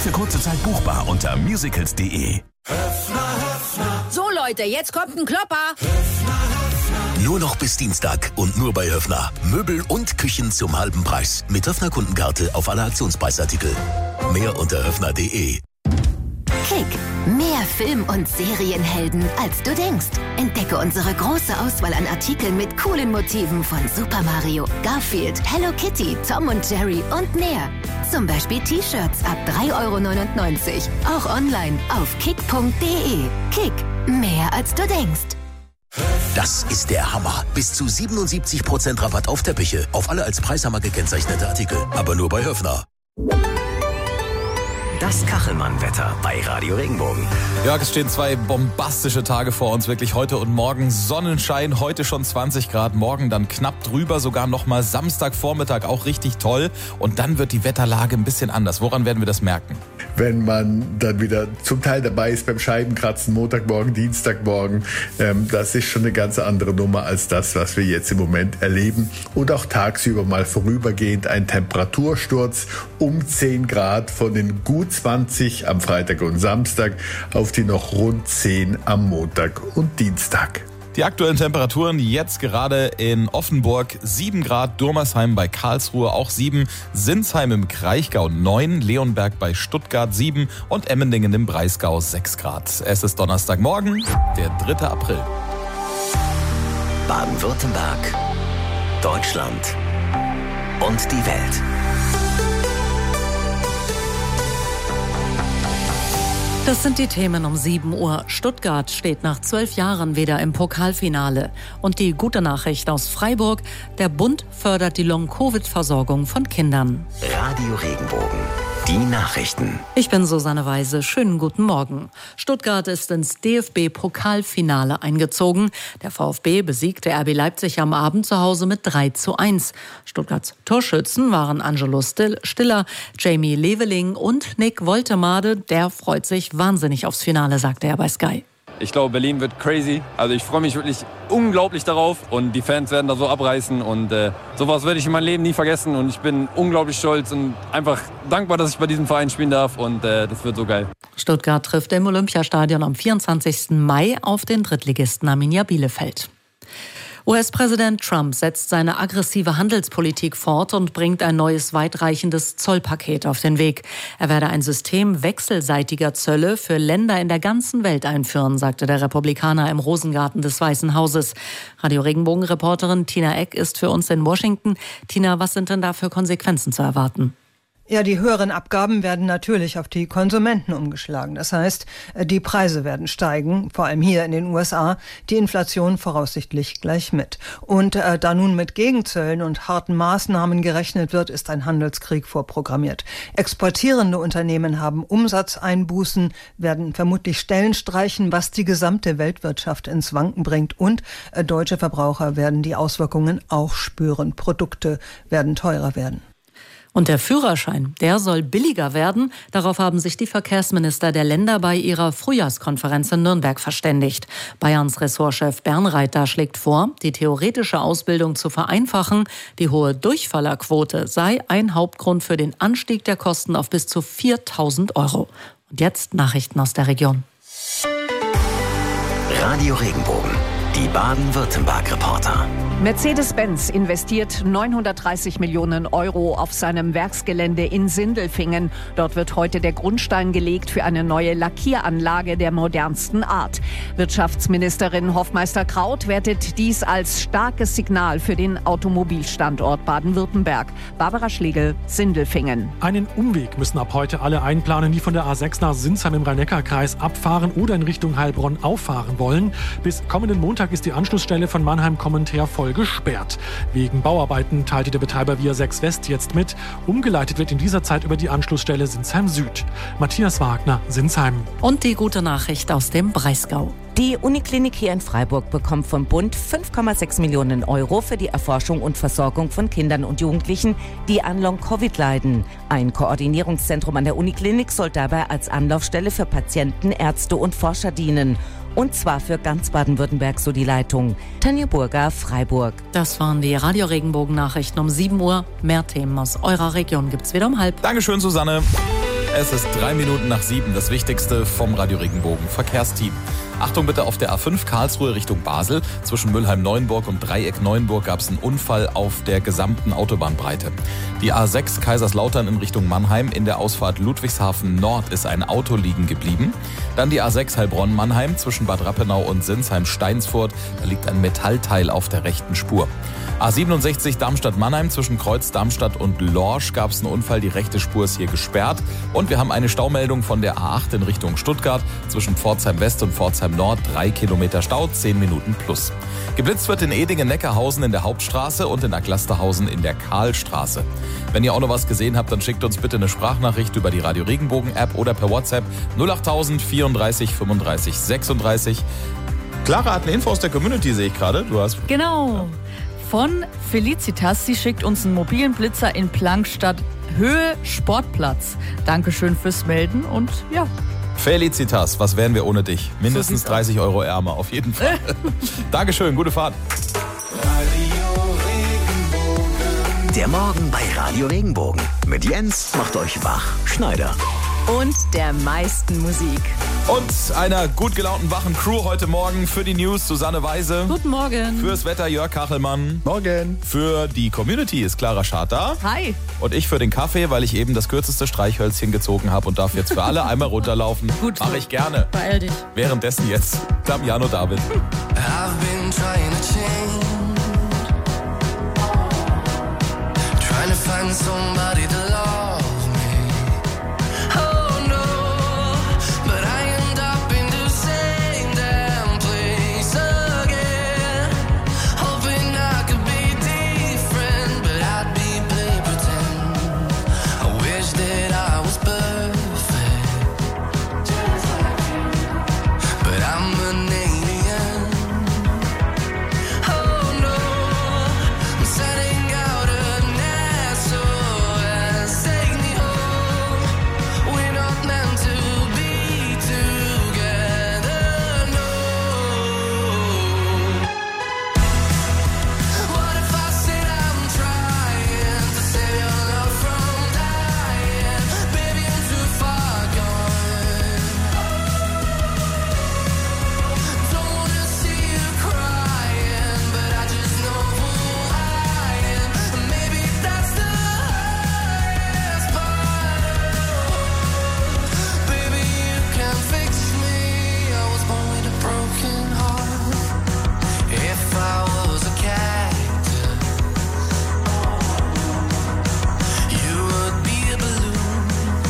Nur für kurze Zeit buchbar unter musicals.de. So Leute, jetzt kommt ein Klopper. Nur noch bis Dienstag und nur bei Höffner. Möbel und Küchen zum halben Preis. Mit Höffner-Kundenkarte auf alle Aktionspreisartikel. Mehr unter höffner.de. Kick. Mehr Film- und Serienhelden, als du denkst. Entdecke unsere große Auswahl an Artikeln mit coolen Motiven von Super Mario, Garfield, Hello Kitty, Tom und Jerry und mehr. Zum Beispiel T-Shirts ab 3,99 €. Auch online auf kick.de. Kick. Mehr als du denkst. Das ist der Hammer. Bis zu 77% Rabatt auf Teppiche. Auf alle als Preishammer gekennzeichnete Artikel. Aber nur bei Höffner. Das Kachelmann-Wetter bei Radio Regenbogen. Ja, es stehen 2 bombastische Tage vor uns, wirklich heute und morgen. Sonnenschein, heute schon 20 Grad, morgen dann knapp drüber, sogar nochmal Samstagvormittag auch richtig toll. Und dann wird die Wetterlage ein bisschen anders. Woran werden wir das merken? Wenn man dann wieder zum Teil dabei ist beim Scheibenkratzen, Montagmorgen, Dienstagmorgen, das ist schon eine ganz andere Nummer als das, was wir jetzt im Moment erleben. Und auch tagsüber mal vorübergehend ein Temperatursturz um 10 Grad von den gut 20 am Freitag und Samstag auf die noch rund 10 am Montag und Dienstag. Die aktuellen Temperaturen jetzt gerade in Offenburg 7 Grad, Durmersheim bei Karlsruhe auch 7, Sinsheim im Kraichgau 9, Leonberg bei Stuttgart 7 und Emmendingen im Breisgau 6 Grad. Es ist Donnerstagmorgen, der 3. April. Baden-Württemberg, Deutschland und die Welt. Das sind die Themen um 7 Uhr. Stuttgart steht nach 12 Jahren wieder im Pokalfinale. Und die gute Nachricht aus Freiburg: Der Bund fördert die Long-Covid-Versorgung von Kindern. Radio Regenbogen. Die Nachrichten. Ich bin Susanne Weise. Schönen guten Morgen. Stuttgart ist ins DFB-Pokalfinale eingezogen. Der VfB besiegte RB Leipzig am Abend zu Hause mit 3:1. Stuttgarts Torschützen waren Angelo Stiller, Jamie Leveling und Nick Woltemade. Der freut sich wahnsinnig aufs Finale, sagte er bei Sky. Ich glaube, Berlin wird crazy. Also ich freue mich wirklich unglaublich darauf und die Fans werden da so abreißen und sowas werde ich in meinem Leben nie vergessen und ich bin unglaublich stolz und einfach dankbar, dass ich bei diesem Verein spielen darf und das wird so geil. Stuttgart trifft im Olympiastadion am 24. Mai auf den Drittligisten Arminia Bielefeld. US-Präsident Trump setzt seine aggressive Handelspolitik fort und bringt ein neues weitreichendes Zollpaket auf den Weg. Er werde ein System wechselseitiger Zölle für Länder in der ganzen Welt einführen, sagte der Republikaner im Rosengarten des Weißen Hauses. Radio Regenbogen-Reporterin Tina Eck ist für uns in Washington. Tina, was sind denn da für Konsequenzen zu erwarten? Ja, die höheren Abgaben werden natürlich auf die Konsumenten umgeschlagen. Das heißt, die Preise werden steigen, vor allem hier in den USA, die Inflation voraussichtlich gleich mit. Und da nun mit Gegenzöllen und harten Maßnahmen gerechnet wird, ist ein Handelskrieg vorprogrammiert. Exportierende Unternehmen haben Umsatzeinbußen, werden vermutlich Stellen streichen, was die gesamte Weltwirtschaft ins Wanken bringt. Und deutsche Verbraucher werden die Auswirkungen auch spüren. Produkte werden teurer werden. Und der Führerschein, der soll billiger werden. Darauf haben sich die Verkehrsminister der Länder bei ihrer Frühjahrskonferenz in Nürnberg verständigt. Bayerns Ressortchef Bernreiter schlägt vor, die theoretische Ausbildung zu vereinfachen. Die hohe Durchfallerquote sei ein Hauptgrund für den Anstieg der Kosten auf bis zu 4.000 €. Und jetzt Nachrichten aus der Region. Radio Regenbogen. Die Baden-Württemberg-Reporter. Mercedes-Benz investiert 930 Millionen € auf seinem Werksgelände in Sindelfingen. Dort wird heute der Grundstein gelegt für eine neue Lackieranlage der modernsten Art. Wirtschaftsministerin Hofmeister-Kraut wertet dies als starkes Signal für den Automobilstandort Baden-Württemberg. Barbara Schlegel, Sindelfingen. Einen Umweg müssen ab heute alle einplanen, die von der A6 nach Sinsheim im Rhein-Neckar-Kreis abfahren oder in Richtung Heilbronn auffahren wollen. Bis kommenden Montag ist die Anschlussstelle von Mannheim-Kommentär voll gesperrt. Wegen Bauarbeiten teilte der Betreiber Via 6 West jetzt mit. Umgeleitet wird in dieser Zeit über die Anschlussstelle Sinsheim Süd. Matthias Wagner, Sinsheim. Und die gute Nachricht aus dem Breisgau. Die Uniklinik hier in Freiburg bekommt vom Bund 5,6 Millionen € für die Erforschung und Versorgung von Kindern und Jugendlichen, die an Long-Covid leiden. Ein Koordinierungszentrum an der Uniklinik soll dabei als Anlaufstelle für Patienten, Ärzte und Forscher dienen. Und zwar für ganz Baden-Württemberg, so die Leitung. Tanja Burger, Freiburg. Das waren die Radio Regenbogen Nachrichten um 7 Uhr. Mehr Themen aus eurer Region gibt's wieder um 12:30. Dankeschön, Susanne. Es ist 3 Minuten nach 7, das Wichtigste vom Radio Regenbogen Verkehrsteam. Achtung bitte, auf der A5 Karlsruhe Richtung Basel. Zwischen Mülheim-Neuenburg und Dreieck-Neuenburg gab es einen Unfall auf der gesamten Autobahnbreite. Die A6 Kaiserslautern in Richtung Mannheim. In der Ausfahrt Ludwigshafen Nord ist ein Auto liegen geblieben. Dann die A6 Heilbronn-Mannheim zwischen Bad Rappenau und Sinsheim-Steinsfurt. Da liegt ein Metallteil auf der rechten Spur. A67 Darmstadt-Mannheim zwischen Kreuz Darmstadt und Lorsch gab es einen Unfall. Die rechte Spur ist hier gesperrt. Und wir haben eine Staumeldung von der A8 in Richtung Stuttgart zwischen Pforzheim West und Pforzheim Nord. 3 Kilometer Stau, 10 Minuten plus. Geblitzt wird in Edingen-Neckarhausen in der Hauptstraße und in Aglasterhausen in der Karlstraße. Wenn ihr auch noch was gesehen habt, dann schickt uns bitte eine Sprachnachricht über die Radio Regenbogen App oder per WhatsApp 08000 34 35 36. Clara hat eine Info aus der Community, sehe ich gerade. Du hast Genau. Von Felicitas. Sie schickt uns einen mobilen Blitzer in Plankstadt Höhe Sportplatz. Dankeschön fürs Melden und ja. Felicitas, was wären wir ohne dich? Mindestens 30 Euro ärmer, auf jeden Fall. Dankeschön, gute Fahrt. Der Morgen bei Radio Regenbogen. Mit Jens macht euch wach. Schneider. Und der meisten Musik. Und einer gut gelaunten, wachen Crew heute Morgen für die News Susanne Weise. Guten Morgen. Fürs Wetter Jörg Kachelmann. Morgen. Für die Community ist Clara Schad da. Hi. Und ich für den Kaffee, weil ich eben das kürzeste Streichhölzchen gezogen habe und darf jetzt für alle einmal runterlaufen. Gut. Mache ich gerne. Beeil dich. Währenddessen jetzt Damiano David. I've been trying to change, trying to find somebody to love me. Oh no, but I end up in the same damn place again. Hoping I could be different, but I'd be play pretend. I wish that I was perfect, but I'm an alien. Oh no, I'm setting out an SOS. Take me home. We're not meant to be together, no. What if I said I'm trying to save your love from dying? Baby, I'm too far gone. Don't wanna see you crying, but I just know who I am. Maybe that's the highest part. Baby, you can fix me. I was born with a broken heart. If I was a cactus, you would be a balloon.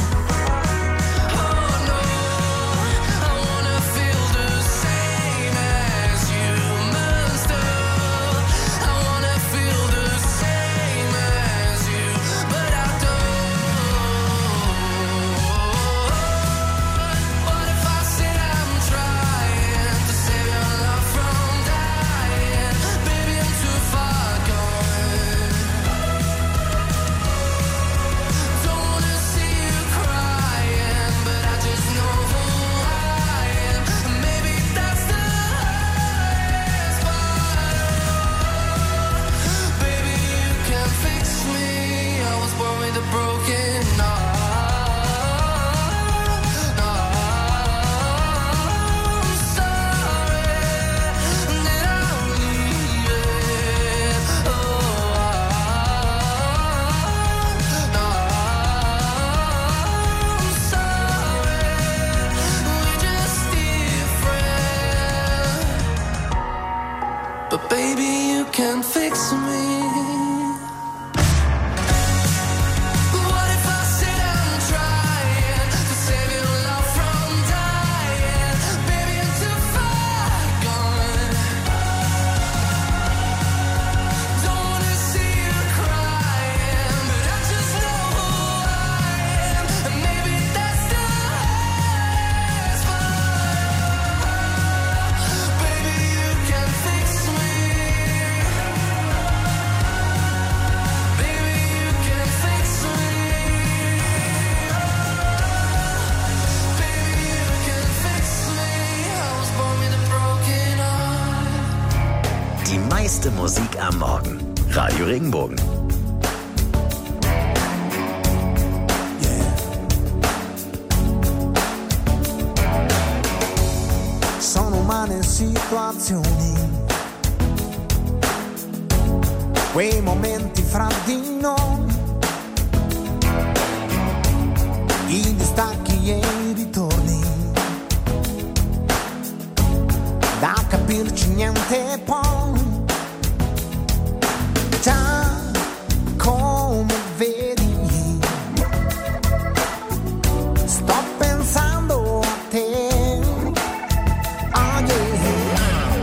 Oh no, I wanna feel the same as you must have. I wanna feel the same as you, but I don't. What if I said I'm trying to save your love from dying? Baby, I'm too far gone. Don't wanna see you crying, but I just know who I am. Maybe that's the highest part. Baby, you can fix me. I was born with a broken heart. I'm sorry that I'm leaving. I'm sorry, we're just different. But baby, you can fix me. What if I said I'm trying to save your love from dying? Baby, I'm too far gone. Don't wanna see you crying, but I just know who I am. And maybe that's the highest part. Baby, you can fix me. Baby, you can fix me. Baby, you can fix me. I was born with a broken heart. Die meiste Musik am Morgen. Radio Regenbogen. strane situazioni, quei momenti fra di noi, i distacchi e i ritorni, da capirci niente poi. Già come vedi, sto pensando a te. Oh yeah.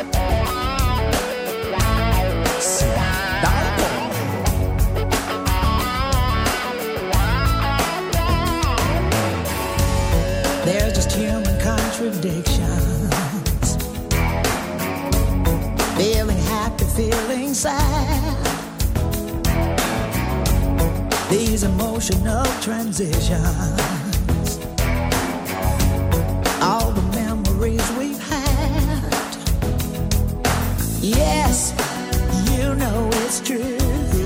Sì, dai poi. There's just human contradictions, feeling happy, feeling sad. These emotional transitions, all the memories we've had. Yes, you know it's true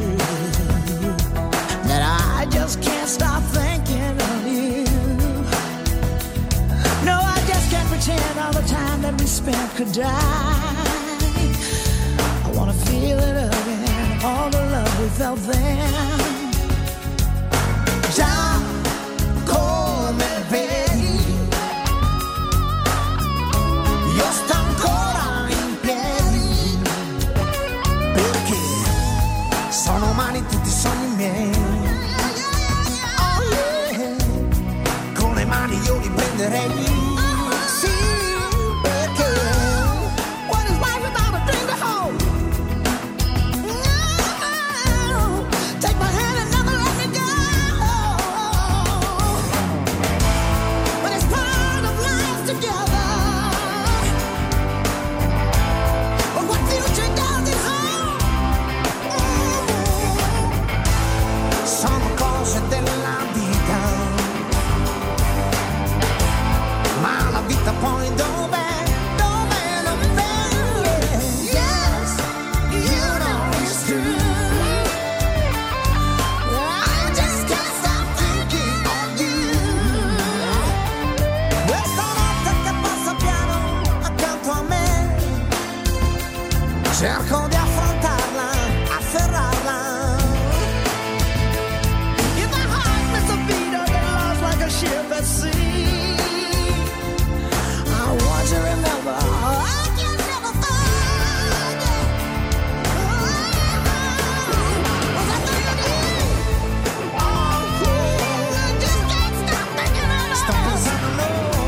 that I just can't stop thinking of you. No, I just can't pretend all the time that we spent could die. I wanna feel it again, all the love we felt then. Già come vedi, io sto ancora in piedi, perché sono umani tutti i sogni miei. Oh yeah, con le mani io li prenderei. Sì, perché what is life without a dream to hold? No, take my hand and never let me go. But it's part of life together. But what future does it hold? Sono cose della vita, ma la vita poi dov'è? Dov'è? Dov'è? Yes, you know it's true. I just can't stop thinking of you. Questa notte che passa piano accanto a me, cerco di affrontarla, afferrarla. If my heart misses a beat or get lost like a ship at sea, I want you to remember I can never forget. Was I thinking? Oh yeah, I just can't stop thinking of you. Sto pensando,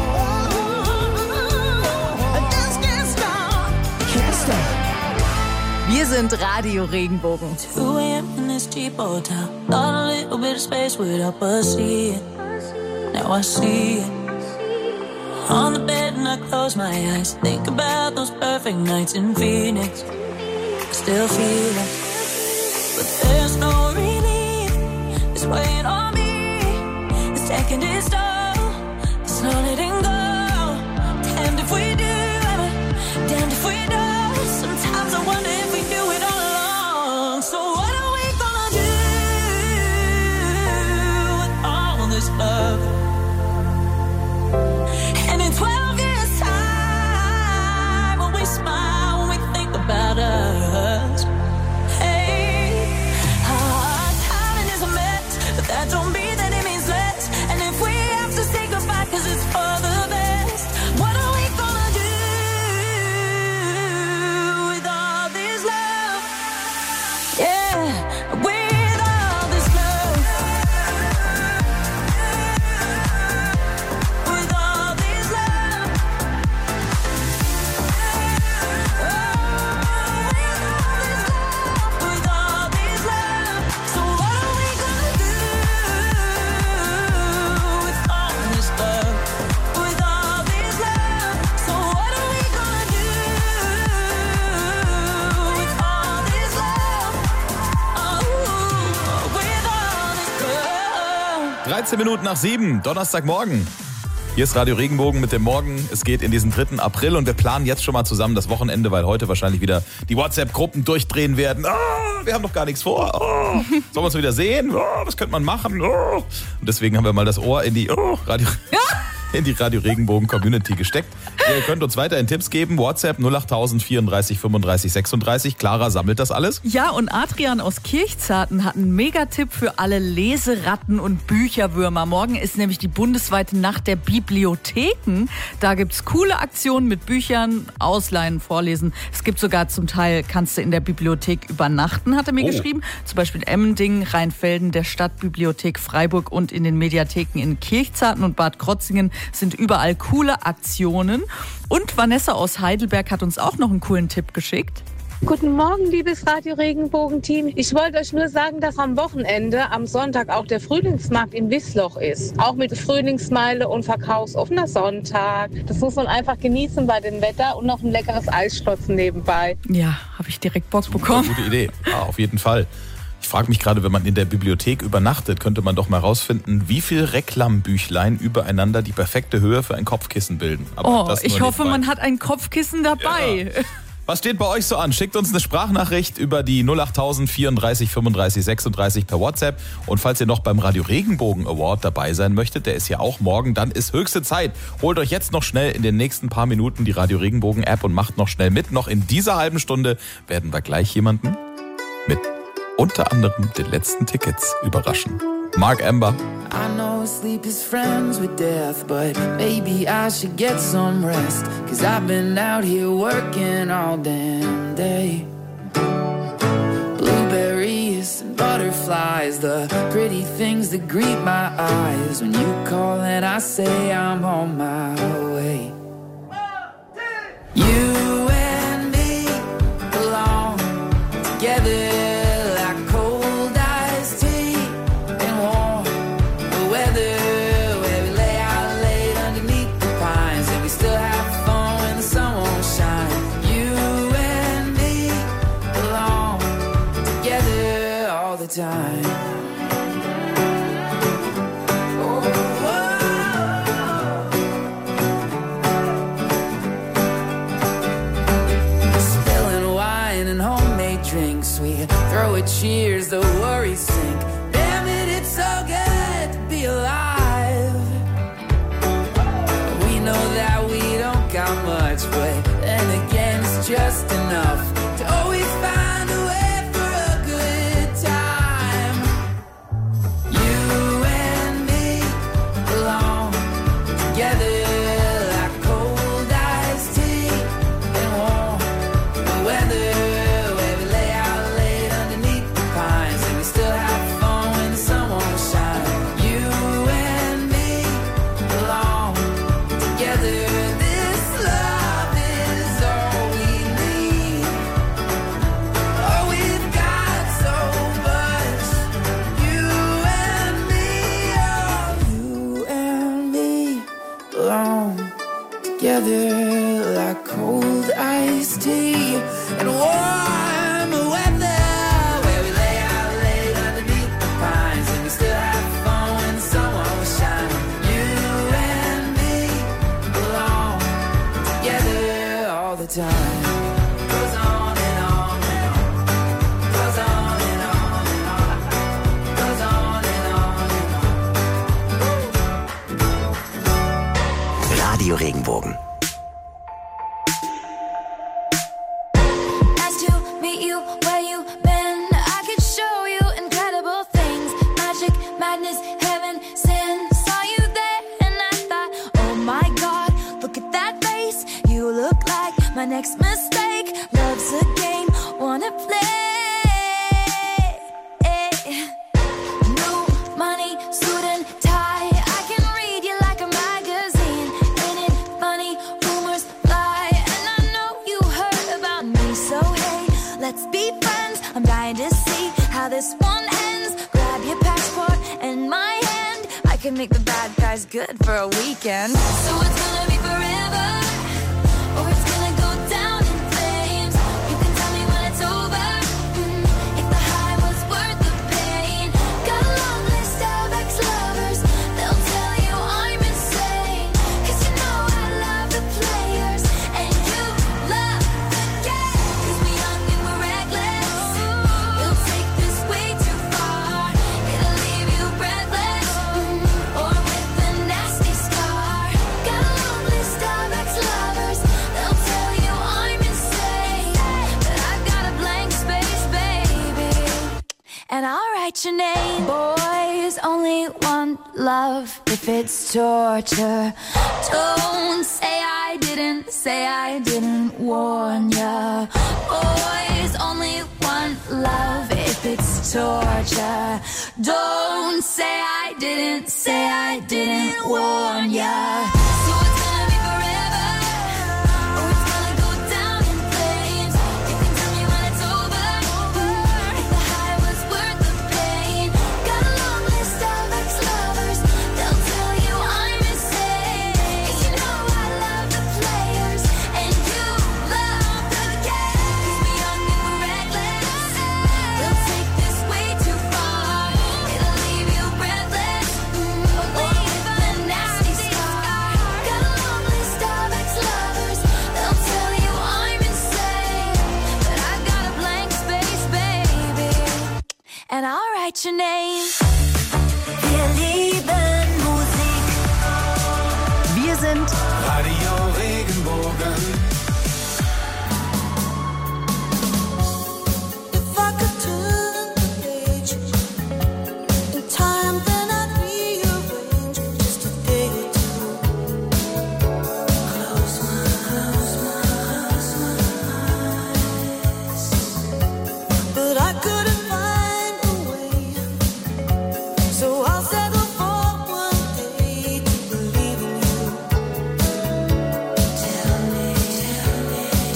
I just can't stop, can't stop. Wir sind Radio Regenbogen. 2 a.m. in this cheap hotel. Thought a little bit of space would help us see it. Now I see it. On the bed and I close my eyes. Think about those perfect nights in Phoenix. Still feel it, but there's no relief. It's weighing on me. It's taking its toll. There's no letting go. Damned if we do, damned if we don't. Sometimes I wonder if we do it all along. So what are we gonna do with all this love? And in 12 years' time, when we smile, when we think about us, hey, our timing is a mess, but that don't mean that it means less. And if we have to say goodbye 'cause it's for the best, what are we gonna do with all this love? Yeah, with all this love. With all this love. With all this love. So what are we gonna do with all this love? With all this love. So what are we gonna do with all this love? Oh, with all this love. 13 Minuten nach 7, Donnerstagmorgen. Hier ist Radio Regenbogen mit dem Morgen. Es geht in diesen 3. April und wir planen jetzt schon mal zusammen das Wochenende, weil heute wahrscheinlich wieder die WhatsApp-Gruppen durchdrehen werden. Oh, wir haben doch gar nichts vor. Oh, sollen wir uns wieder sehen? Oh, was könnte man machen? Oh. Und deswegen haben wir mal das Ohr in die Radio Regenbogen Community gesteckt. Ihr könnt uns weiterhin Tipps geben. WhatsApp 08000 34 35 36. Clara sammelt das alles. Ja, und Adrian aus Kirchzarten hat einen Megatipp für alle Leseratten und Bücherwürmer. Morgen ist nämlich die bundesweite Nacht der Bibliotheken. Da gibt's coole Aktionen mit Büchern, ausleihen, vorlesen. Es gibt sogar zum Teil, kannst du in der Bibliothek übernachten, hat er mir geschrieben. Zum Beispiel in Emmendingen, Rheinfelden, der Stadtbibliothek Freiburg und in den Mediatheken in Kirchzarten und Bad Krotzingen sind überall coole Aktionen. Und Vanessa aus Heidelberg hat uns auch noch einen coolen Tipp geschickt. Guten Morgen, liebes Radio Regenbogen-Team. Ich wollte euch nur sagen, dass am Wochenende, am Sonntag, auch der Frühlingsmarkt in Wiesloch ist. Auch mit Frühlingsmeile und verkaufsoffener Sonntag. Das muss man einfach genießen bei dem Wetter und noch ein leckeres Eisstotzen nebenbei. Ja, habe ich direkt Bock bekommen. Gute Idee, ja, auf jeden Fall. Ich frage mich gerade, wenn man in der Bibliothek übernachtet, könnte man doch mal rausfinden, wie viel Reklambüchlein übereinander die perfekte Höhe für ein Kopfkissen bilden. Aber ich hoffe, man hat ein Kopfkissen dabei. Ja. Was steht bei euch so an? Schickt uns eine Sprachnachricht über die 08000 34 35 36 per WhatsApp. Und falls ihr noch beim Radio Regenbogen Award dabei sein möchtet, der ist ja auch morgen, dann ist höchste Zeit. Holt euch jetzt noch schnell in den nächsten paar Minuten die Radio Regenbogen App und macht noch schnell mit. Noch in dieser halben Stunde werden wir gleich jemanden mit unter anderem den letzten Tickets überraschen. Mark Amber. I know sleep is friends with death, but maybe I should get some rest. 'Cause I've been out here working all damn day. Blueberries and butterflies, the pretty things that greet my eyes. When you call and I say I'm on my way. You and me belong together. Time. Spilling wine and homemade drinks, we throw a cheers, the worries sink. Damn it, it's so good to be alive. We know that we don't got much, but then again it's just enough to always find a way. Together like cold iced tea and warm weather, where we lay out late underneath the pines and we still have fun when the sun won't shine. You and me belong together all the time. Goes on and on and on. Goes on and on and on. Goes on and on and on. Radio Regenbogen. My next mistake, love's a game, wanna play. New money, suit and tie, I can read you like a magazine. Ain't it funny, rumors fly, and I know you heard about me. So hey, let's be friends, I'm dying to see how this one ends. Grab your passport and my hand, I can make the bad guys good for a weekend. So it's gonna be forever, or it's gonna down in flames. You can tell me when it's over, if the high was worth the pain. Got a long list of ex-lovers, they'll tell you I'm insane. 'Cause you know I love the players, and you love the game. 'Cause we're young and we're reckless, we'll take this way too far. It'll leave you breathless, or with a nasty scar. Got a long list of ex-lovers. write your name. Boys only want love if it's torture. Don't say I didn't warn ya. Boys only want love if it's torture. Don't say I didn't warn ya. So it's gonna be forever, or it's gonna go down in flames. You can tell me when it's over, if the high was worth the pain. Got a long list of ex-lovers, they'll tell you I'm insane. 'Cause you know I love the players, and you love the game. 'Cause we're young and we're reckless, they'll take this way too far. It'll leave you breathless, or leave a nasty scar. Got a long list of ex-lovers, they'll tell you I'm insane. But I got a blank space, baby, and I'll write your name. Wir lieben Musik. Wir sind Radio Regenbogen. If I could turn the page in time, then I'd rearrange just a day or two. Close my eyes, but I couldn't find a way. So I'll settle for one day to believe in you. Tell me lies.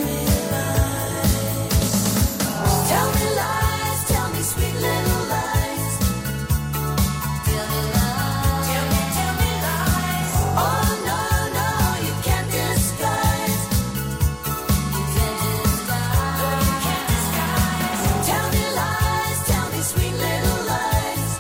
Tell me lies, tell me sweet little lies. Tell me lies, tell me lies. Oh no, no, you can't disguise. You can't disguise. Tell me lies, tell me sweet little lies.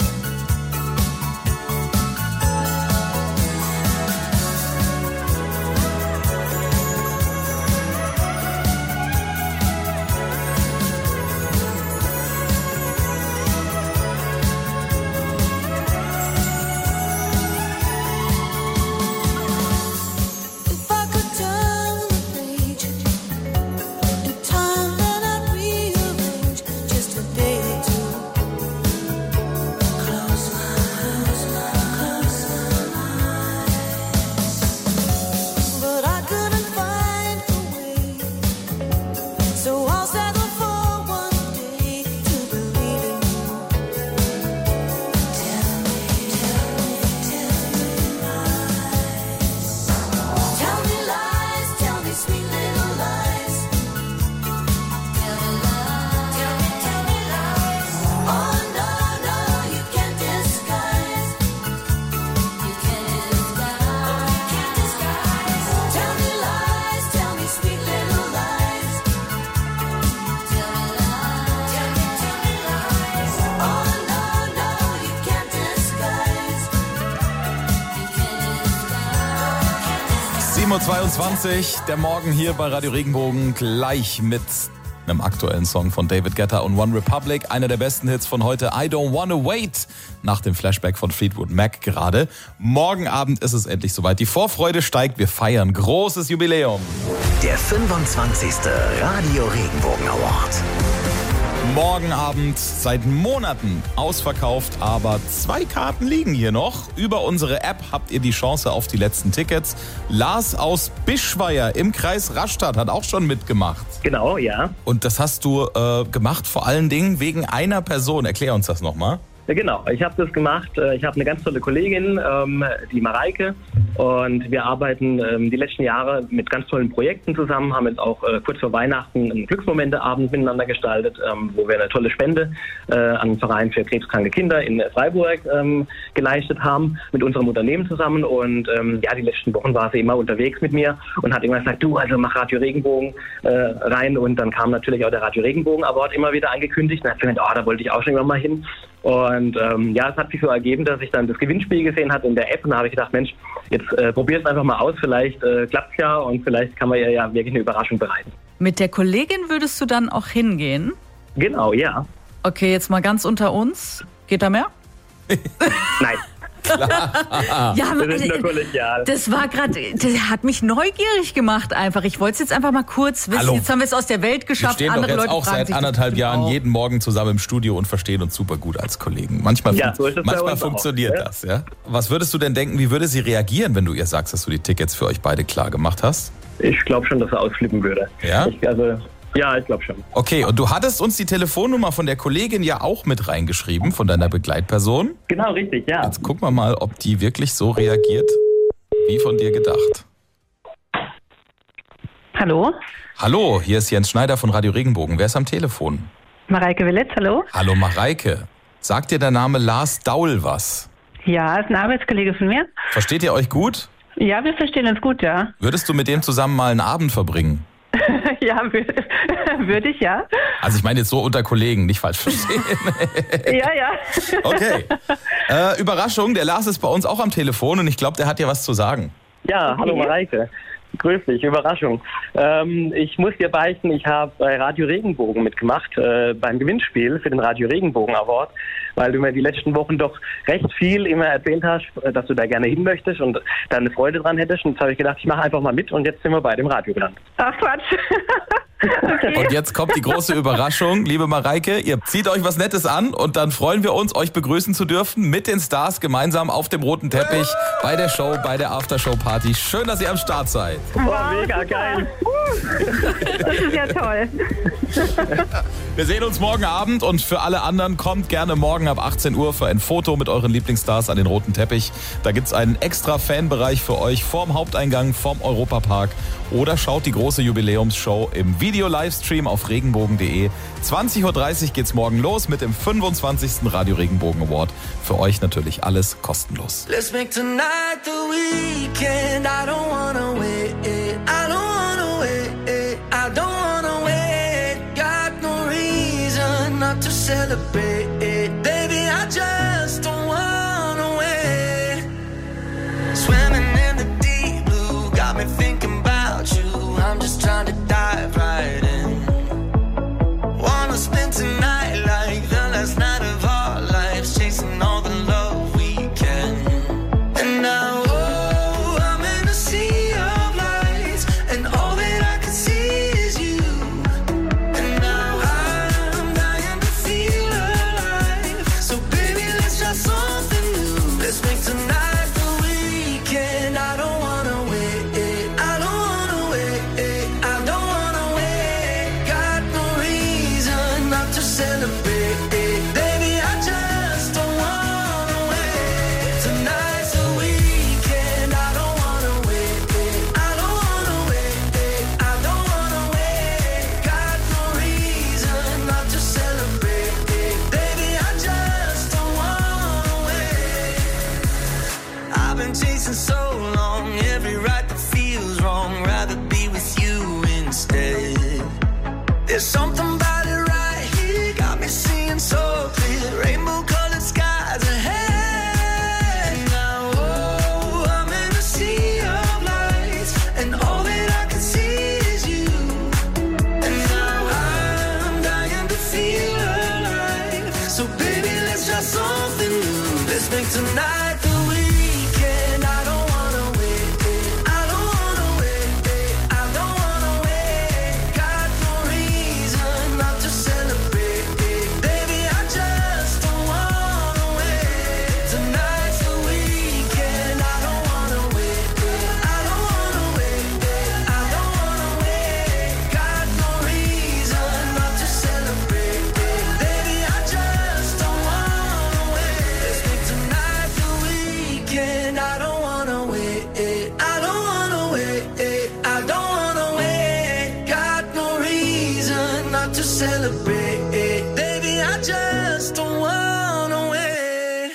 If I could turn the page in time, then I'd rearrange just a day or two. Close my eyes, but I couldn't find a way. So I'll settle for one day to believe in you. Tell me lies, tell me sweet little lies. Tell me lies. Oh no, no, you can't disguise. You can't disguise. Tell me lies, tell me sweet little lies. Tell me lies. Oh no, no, you can't disguise. You can't 7:22 Uhr, der Morgen hier bei Radio Regenbogen, gleich mit einem aktuellen Song von David Guetta und One Republic. Einer der besten Hits von heute, I Don't Wanna Wait, nach dem Flashback von Fleetwood Mac gerade. Morgen Abend ist es endlich soweit. Die Vorfreude steigt, wir feiern. Großes Jubiläum. Der 25. Radio Regenbogen Award. Morgen Abend, seit Monaten ausverkauft, aber 2 Karten liegen hier noch. Über unsere App habt ihr die Chance auf die letzten Tickets. Lars aus Bischweier im Kreis Rastatt hat auch schon mitgemacht. Genau, ja. Und das hast du gemacht vor allen Dingen wegen einer Person. Erklär uns das nochmal. Ja, genau, ich habe das gemacht. Ich habe eine ganz tolle Kollegin, die Mareike, und wir arbeiten die letzten Jahre mit ganz tollen Projekten zusammen, haben jetzt auch kurz vor Weihnachten einen Glücksmomente-Abend miteinander gestaltet, wo wir eine tolle Spende an einen Verein für krebskranke Kinder in Freiburg geleistet haben, mit unserem Unternehmen zusammen. Und ja, die letzten Wochen war sie immer unterwegs mit mir und hat immer gesagt, du, also mach Radio Regenbogen rein. Und dann kam natürlich auch der Radio Regenbogen Award immer wieder angekündigt. Und dann hat sie gesagt, oh, da wollte ich auch schon immer mal hin. Und ja, es hat sich so ergeben, dass ich dann das Gewinnspiel gesehen hatte in der App, und da habe ich gedacht, Mensch, jetzt probier es einfach mal aus, vielleicht klappt es ja und vielleicht kann man ihr ja wirklich eine Überraschung bereiten. Mit der Kollegin würdest du dann auch hingehen? Genau, ja. Okay, jetzt mal ganz unter uns. Geht da mehr? Nein. klar. Ja, aber Das ist nur kollegial. das war gerade, das hat mich neugierig gemacht einfach. Ich wollte es jetzt einfach mal kurz wissen. Hallo. Jetzt haben wir es aus der Welt Wir geschafft. stehen doch Andere jetzt Leute auch fragen seit sich das 1,5 Jahren auch. jeden Morgen zusammen im Studio und verstehen uns super gut als Kollegen. Manchmal, Ja, so ist es bei manchmal uns auch, funktioniert ja. das. Ja? Was würdest du denn denken, wie würde sie reagieren, wenn du ihr sagst, dass du die Tickets für euch beide klar gemacht hast? Ich glaube schon, dass er ausflippen würde. Ja? Ich glaube schon. Okay, und du hattest uns die Telefonnummer von der Kollegin ja auch mit reingeschrieben, von deiner Begleitperson. Genau, richtig, ja. Jetzt gucken wir mal, ob die wirklich so reagiert, wie von dir gedacht. Hallo, Hallo, hier ist Jens Schneider von Radio Regenbogen. Wer ist am Telefon? Mareike Willitz, hallo. Hallo Mareike. Sagt dir der Name Lars Daul was? Ja, ist ein Arbeitskollege von mir. Versteht ihr euch gut? Ja, wir verstehen uns gut, ja. Würdest du mit dem zusammen mal einen Abend verbringen? Ja, würde ich, ja. Also ich meine jetzt so unter Kollegen, nicht falsch verstehen. Ja, ja. Okay. Überraschung, der Lars ist bei uns auch am Telefon und ich glaube, der hat dir was zu sagen. Ja, hallo Mareike. Grüß dich, Überraschung. Ich muss dir beichten, ich habe bei Radio Regenbogen mitgemacht, beim Gewinnspiel für den Radio Regenbogen Award, weil du mir die letzten Wochen doch recht viel immer erzählt hast, dass du da gerne hin möchtest und da eine Freude dran hättest. Und jetzt habe ich gedacht, ich mache einfach mal mit und jetzt sind wir bei dem Radio gelandet. Ach Quatsch. Okay. Und jetzt kommt die große Überraschung, liebe Mareike. Ihr zieht euch was Nettes an und dann freuen wir uns, euch begrüßen zu dürfen mit den Stars gemeinsam auf dem roten Teppich bei der Show, bei der Aftershow-Party. Schön, dass ihr am Start seid. Wow, mega geil. Das ist ja toll. Wir sehen uns morgen Abend und für alle anderen kommt gerne morgen ab 18 Uhr für ein Foto mit euren Lieblingsstars an den roten Teppich. Da gibt's einen extra Fanbereich für euch vorm Haupteingang vom Europapark oder schaut die große Jubiläumsshow im Video-Livestream auf regenbogen.de. 20.30 Uhr geht's morgen los mit dem 25. Radio Regenbogen Award. Für euch natürlich alles kostenlos. Let's make tonight the weekend. I don't wanna wait. I don't wanna wait. I don't wanna wait. Got no reason not to celebrate. Baby, I just don't wanna wait. Swimming in the deep blue got me thinking about you. I'm just trying to dive right in. Wanna spend tonight like the last night of our lives, chasing all the love we can. And now, oh, I'm in a sea of lights, and all that I can see is you. And now I'm dying to feel alive. So baby, let's try something new. Let's make tonight the weekend. I don't wanna wait. I don't wanna wait. I don't wanna wait. Got no reason not to celebrate. Baby, I just don't wanna wait. Tonight's the weekend. I don't wanna wait. I don't wanna wait. I don't wanna wait. Got no reason not to celebrate. Baby, I just don't wanna wait. I've been chasing so long, every right that feels wrong. Rather be with you instead. There's something about it right here, got me seeing so clear. Rainbow colored skies ahead. Now, oh, I'm in a sea of lights, and all that I can see is you. And now I'm dying to feel alive. So baby, let's try something new. Let's make tonight the weekend. I don't wanna wait. I don't wanna wait. I don't wanna wait. Got no reason not to celebrate. Baby, I just don't wanna wait. Tonight's the weekend. I don't wanna wait. I don't wanna wait. I don't wanna wait. Got no reason not to celebrate. Baby, I just don't wanna wait. Let's make tonight the weekend. I don't wanna wait. I don't wanna wait. I don't wanna wait. Got no reason not to celebrate. Baby, I just don't wanna wait.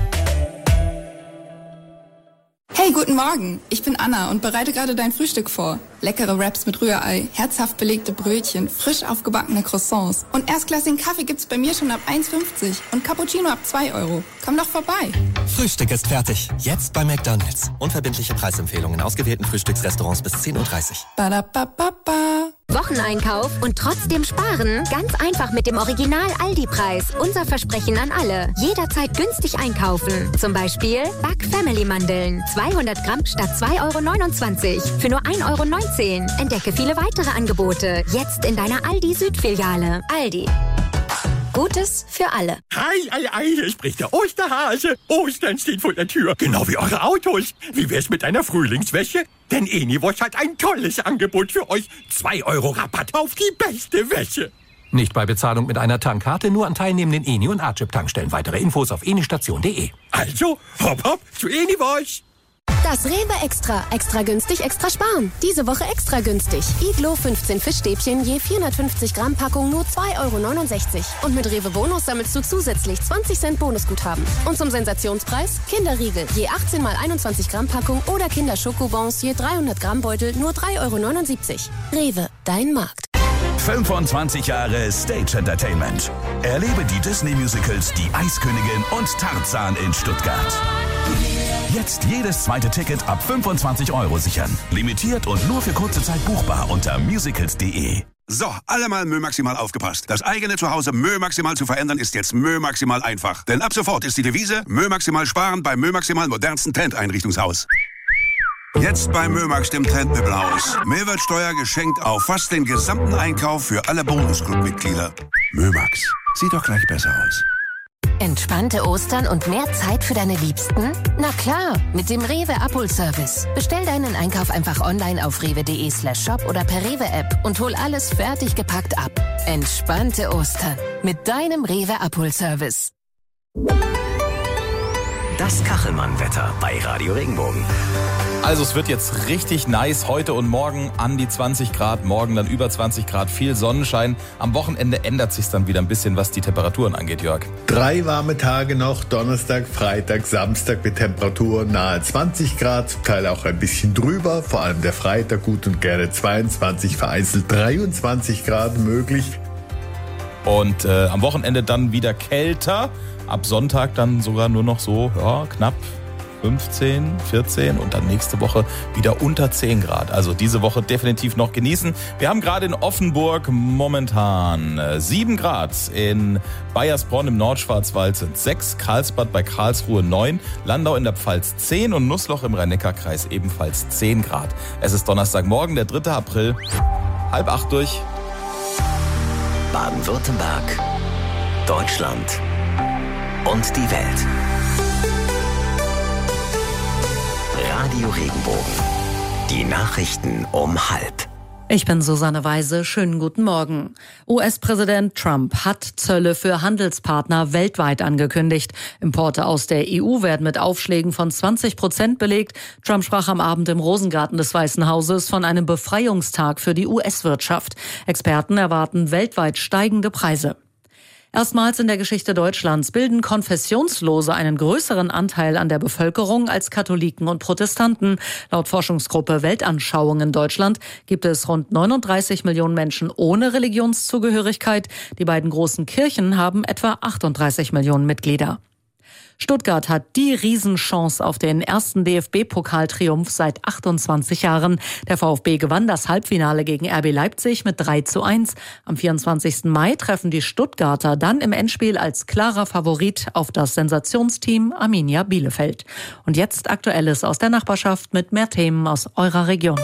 Hey, guten Morgen. Ich bin Anna und bereite gerade dein Frühstück vor. Leckere Wraps mit Rührei, herzhaft belegte Brötchen, frisch aufgebackene Croissants. Und erstklassigen Kaffee gibt's bei mir schon ab 1,50 und Cappuccino ab 2 Euro. Komm doch vorbei. Frühstück ist fertig. Jetzt bei McDonald's. Unverbindliche Preisempfehlungen in ausgewählten Frühstücksrestaurants bis 10.30 Uhr. Badabababa. Wocheneinkauf und trotzdem sparen? Ganz einfach mit dem Original-Aldi-Preis. Unser Versprechen an alle. Jederzeit günstig einkaufen. Zum Beispiel Back-Family-Mandeln. 200 Gramm statt 2,29 € für nur 1,19 €. Entdecke viele weitere Angebote. Jetzt in deiner Aldi-Südfiliale. Aldi. Gutes für alle. Ei, hier spricht der Osterhase. Ostern steht vor der Tür, genau wie eure Autos. Wie wär's mit einer Frühlingswäsche? Denn Eniwasch hat ein tolles Angebot für euch. 2 € Rabatt auf die beste Wäsche. Nicht bei Bezahlung mit einer Tankkarte, nur an teilnehmenden Eni- und Archip-Tankstellen. Weitere Infos auf enistation.de. Also, hopp zu Eniwasch. Das Rewe Extra. Extra günstig, extra sparen. Diese Woche extra günstig. Iglo 15 Fischstäbchen je 450 Gramm Packung nur 2,69 €. Und mit Rewe Bonus sammelst du zusätzlich 20 Cent Bonusguthaben. Und zum Sensationspreis Kinderriegel je 18 mal 21 Gramm Packung oder Kinderschokobons je 300 Gramm Beutel nur 3,79 €. Rewe, dein Markt. 25 Jahre Stage Entertainment. Erlebe die Disney-Musicals Die Eiskönigin und Tarzan in Stuttgart. Jetzt jedes zweite Ticket ab 25 € sichern. Limitiert und nur für kurze Zeit buchbar unter musicals.de. So, alle mal Mö Maximal aufgepasst. Das eigene Zuhause Mö Maximal zu verändern ist jetzt Mö Maximal einfach. Denn ab sofort ist die Devise Mö Maximal sparen beim Mö Maximal modernsten Trendeinrichtungshaus. Jetzt bei Mömax, dem Trendmöbelhaus. Mehrwertsteuer geschenkt auf fast den gesamten Einkauf für alle Bonusclub-Mitglieder. Mömax, sieht doch gleich besser aus. Entspannte Ostern und mehr Zeit für deine Liebsten? Na klar, mit dem Rewe Abholservice. Bestell deinen Einkauf einfach online auf rewe.de/shop oder per Rewe-App und hol alles fertig gepackt ab. Entspannte Ostern mit deinem Rewe Abholservice. Das Kachelmann-Wetter bei Radio Regenbogen. Also es wird jetzt richtig nice heute und morgen an die 20 Grad, morgen dann über 20 Grad, viel Sonnenschein. Am Wochenende ändert sich dann wieder ein bisschen, was die Temperaturen angeht, Jörg. 3 warme Tage noch, Donnerstag, Freitag, Samstag mit Temperaturen nahe 20 Grad, zum Teil auch ein bisschen drüber, vor allem der Freitag gut und gerne 22, vereinzelt 23 Grad möglich. Und am Wochenende dann wieder kälter, ab Sonntag dann sogar nur noch so knapp 15, 14 und dann nächste Woche wieder unter 10 Grad. Also diese Woche definitiv noch genießen. Wir haben gerade in Offenburg momentan 7 Grad. In Baiersbronn im Nordschwarzwald sind 6, Karlsbad bei Karlsruhe 9, Landau in der Pfalz 10 und Nussloch im Rhein-Neckar-Kreis ebenfalls 10 Grad. Es ist Donnerstagmorgen, der 3. April, 7:30 durch. Baden-Württemberg, Deutschland und die Welt. Radio Regenbogen. Die Nachrichten um 12:30. Ich bin Susanne Weise. Schönen guten Morgen. US-Präsident Trump hat Zölle für Handelspartner weltweit angekündigt. Importe aus der EU werden mit Aufschlägen von 20% belegt. Trump sprach am Abend im Rosengarten des Weißen Hauses von einem Befreiungstag für die US-Wirtschaft. Experten erwarten weltweit steigende Preise. Erstmals in der Geschichte Deutschlands bilden Konfessionslose einen größeren Anteil an der Bevölkerung als Katholiken und Protestanten. Laut Forschungsgruppe Weltanschauungen Deutschland gibt es rund 39 Millionen Menschen ohne Religionszugehörigkeit. Die beiden großen Kirchen haben etwa 38 Millionen Mitglieder. Stuttgart hat die Riesenchance auf den ersten DFB-Pokaltriumph seit 28 Jahren. Der VfB gewann das Halbfinale gegen RB Leipzig mit 3:1. Am 24. Mai treffen die Stuttgarter dann im Endspiel als klarer Favorit auf das Sensationsteam Arminia Bielefeld. Und jetzt Aktuelles aus der Nachbarschaft mit mehr Themen aus eurer Region.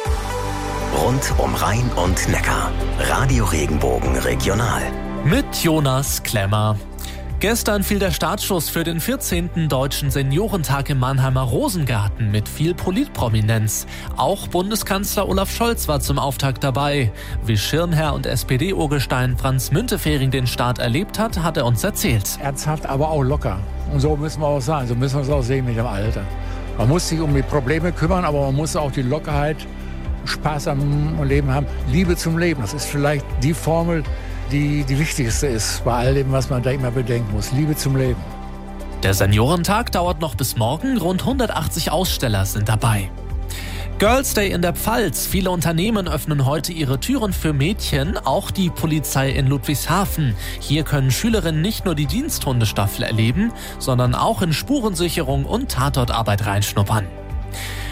Rund um Rhein und Neckar. Radio Regenbogen Regional. Mit Jonas Klemmer. Gestern fiel der Startschuss für den 14. Deutschen Seniorentag im Mannheimer Rosengarten mit viel Politprominenz. Auch Bundeskanzler Olaf Scholz war zum Auftakt dabei. Wie Schirnherr und SPD-Urgestein Franz Müntefering den Start erlebt hat, hat er uns erzählt. Ernsthaft, aber auch locker. Und so müssen wir auch sein. So müssen wir es auch sehen mit dem Alter. Man muss sich um die Probleme kümmern, aber man muss auch die Lockerheit, Spaß am Leben haben. Liebe zum Leben, das ist vielleicht die Formel, die wichtigste ist bei all dem, was man da immer bedenken muss. Liebe zum Leben. Der Seniorentag dauert noch bis morgen. Rund 180 Aussteller sind dabei. Girls Day in der Pfalz. Viele Unternehmen öffnen heute ihre Türen für Mädchen, auch die Polizei in Ludwigshafen. Hier können Schülerinnen nicht nur die Diensthundestaffel erleben, sondern auch in Spurensicherung und Tatortarbeit reinschnuppern.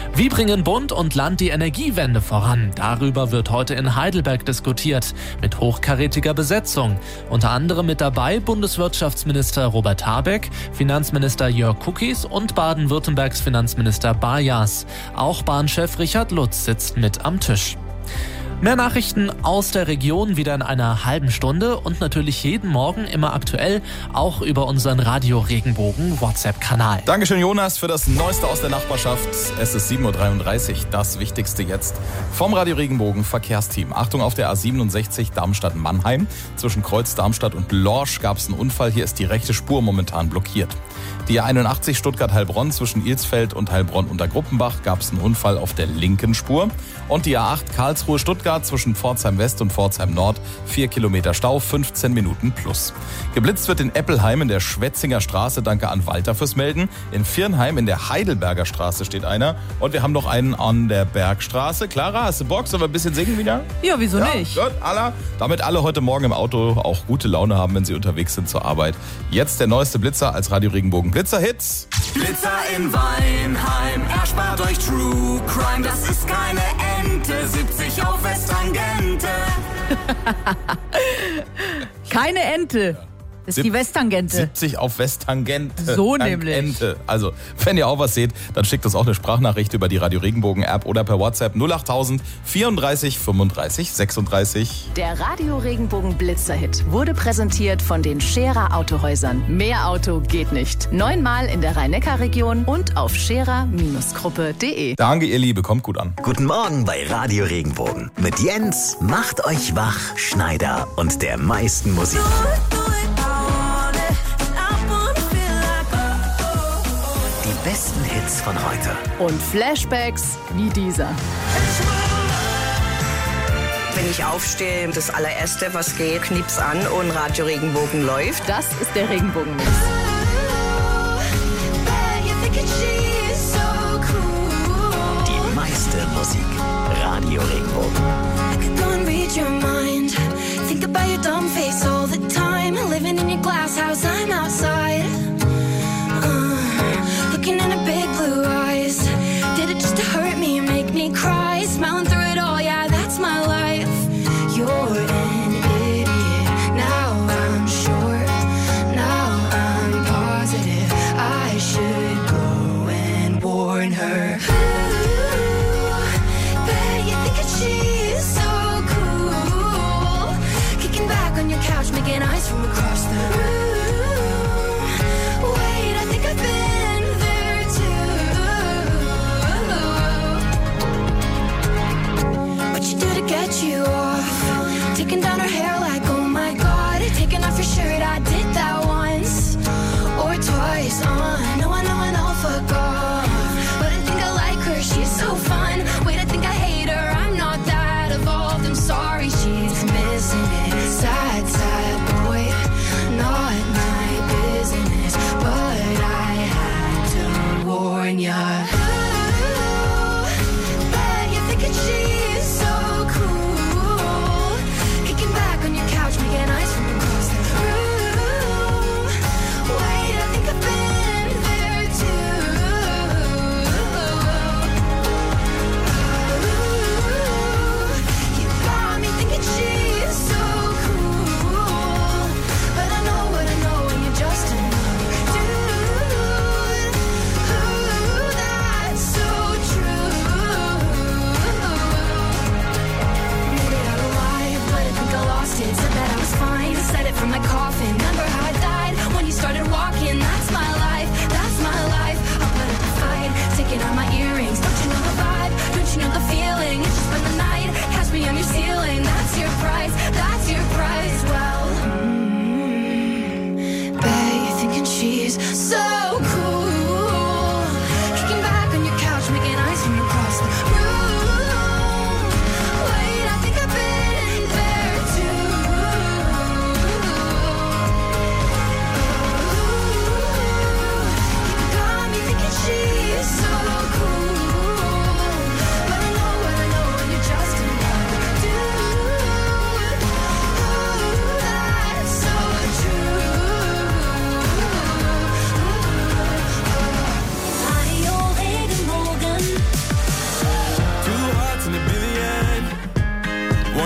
Wie bringen Bund und Land die Energiewende voran? Darüber wird heute in Heidelberg diskutiert, mit hochkarätiger Besetzung. Unter anderem mit dabei Bundeswirtschaftsminister Robert Habeck, Finanzminister Jörg Kukies und Baden-Württembergs Finanzminister Bajas. Auch Bahnchef Richard Lutz sitzt mit am Tisch. Mehr Nachrichten aus der Region wieder in einer halben Stunde und natürlich jeden Morgen immer aktuell, auch über unseren Radio Regenbogen WhatsApp-Kanal. Dankeschön, Jonas, für das Neueste aus der Nachbarschaft. Es ist 7.33 Uhr, das Wichtigste jetzt vom Radio Regenbogen Verkehrsteam. Achtung, auf der A67 Darmstadt-Mannheim. Zwischen Kreuz Darmstadt und Lorsch gab es einen Unfall. Hier ist die rechte Spur momentan blockiert. Die A81 Stuttgart-Heilbronn zwischen Ilsfeld und Heilbronn-Untergruppenbach gab es einen Unfall auf der linken Spur. Und die A8 Karlsruhe-Stuttgart zwischen Pforzheim-West und Pforzheim-Nord 4 Kilometer Stau, 15 Minuten plus. Geblitzt wird in Eppelheim in der Schwetzinger Straße. Danke an Walter fürs Melden. In Viernheim in der Heidelberger Straße steht einer. Und wir haben noch einen an der Bergstraße. Clara, hast du Bock? Sollen wir ein bisschen singen wieder? Ja, wieso nicht? Gut, damit alle heute Morgen im Auto auch gute Laune haben, wenn sie unterwegs sind zur Arbeit. Jetzt der neueste Blitzer als Radio Regenbogen Blitzer-Hits. Blitzer in Weinheim, erspart euch True Crime, das ist keine Ente, 70 auf Westtangente. Keine Ente. Das ist die Westtangente. 70 auf Westtangente. So nämlich. Tangente. Also, wenn ihr auch was seht, dann schickt uns auch eine Sprachnachricht über die Radio Regenbogen App oder per WhatsApp 08000 34 35 36. Der Radio Regenbogen Blitzerhit wurde präsentiert von den Scherer Autohäusern. Mehr Auto geht nicht. 9-mal in der Rhein-Neckar-Region und auf scherer-gruppe.de. Danke, ihr Liebe. Kommt gut an. Guten Morgen bei Radio Regenbogen. Mit Jens, Macht euch wach, Schneider und der meisten Musik. Die besten Hits von heute. Und Flashbacks wie dieser. Wenn ich aufstehe, das allererste, was geht, Knieps an und Radio Regenbogen läuft. Das ist der Regenbogenmix. Die meiste Musik. Radio Regenbogen. Looking in her big blue eyes. Did it just to hurt me and make me cry? Smiling through it all, yeah, that's my life. You're an idiot. Now I'm sure. Now I'm positive. I should go and warn her. Ooh, bet you think that she's so cool. Kicking back on your couch, making eyes from across the room. Wait, I think I've been there too. What you do to get you off? Taking down her hair like, oh my god. Taking off your shirt, I did that once or twice. I know and I'll fuck off. But I think I like her, she's so fun. Wait, I think I hate her, I'm not that evolved. I'm sorry, she's missing it. Sad, sad boy, not my business. But I had to warn ya. Ooh, bet you think that she's so cool. Kicking back on your couch, making eyes from across the room. Wait, I think I've been there too.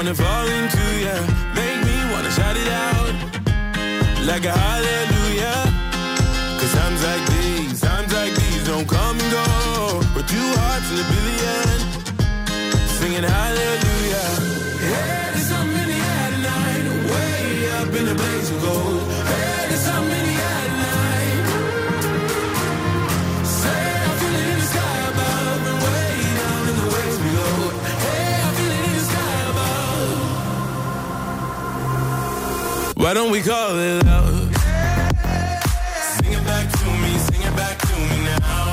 wanna fall into ya. Make me wanna shout it out like a hallelujah. 'Cause times like these don't come and go. We're two hearts in a billion, singing hallelujah. Hey, there's something in the air tonight, way up in the blaze of gold. Hey, there's something in the air tonight. Say I feel it in the sky above and way down in the waves below. Hey, I feel it in the sky above. Why don't we call it love? Sing it back to me, sing it back to me now.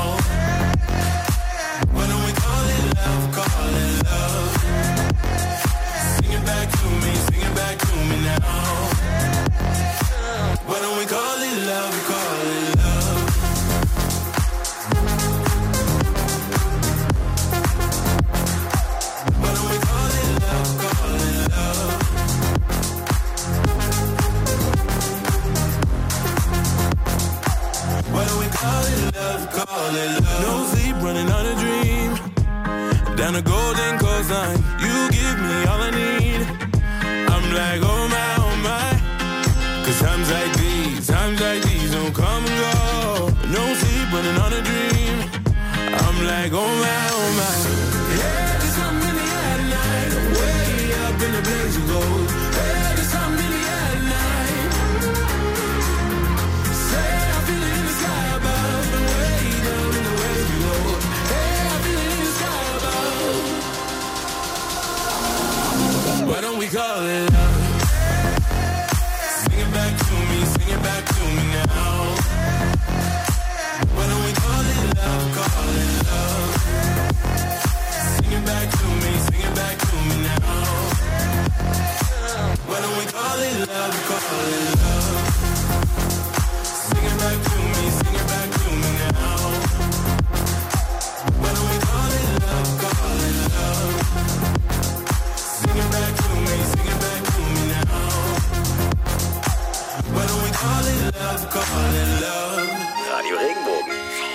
Why don't we call it love, call it love? Sing it back to me, sing it back to me now. Why don't we call it love, call it love? Why don't we call it love, call it love? Why don't we call it love, call it love? No sleep, running on a dream. Down the golden coastline, you give me all I need. I'm like, oh my. 'Cause times like these don't come and go. No sleep, running on a dream. I'm like, oh my. Yeah, there's something in the air tonight, way up in the blaze of gold. Yeah, there's something in the air tonight. Say I feel it in the sky above and way down in the waves below. Hey, I feel it in the sky above. Why don't we call it love? Sing it back to me, sing it back to me now. Why don't we call it love, call it love? Sing it back to me, sing it back to me now. Why don't we call it love, call it love? Sing it back to me, sing it back to me now. Why don't we call it love, call it love? Sing it back to me, sing it back to me now. Why don't we call it love, call it love? Radio Regenbogen.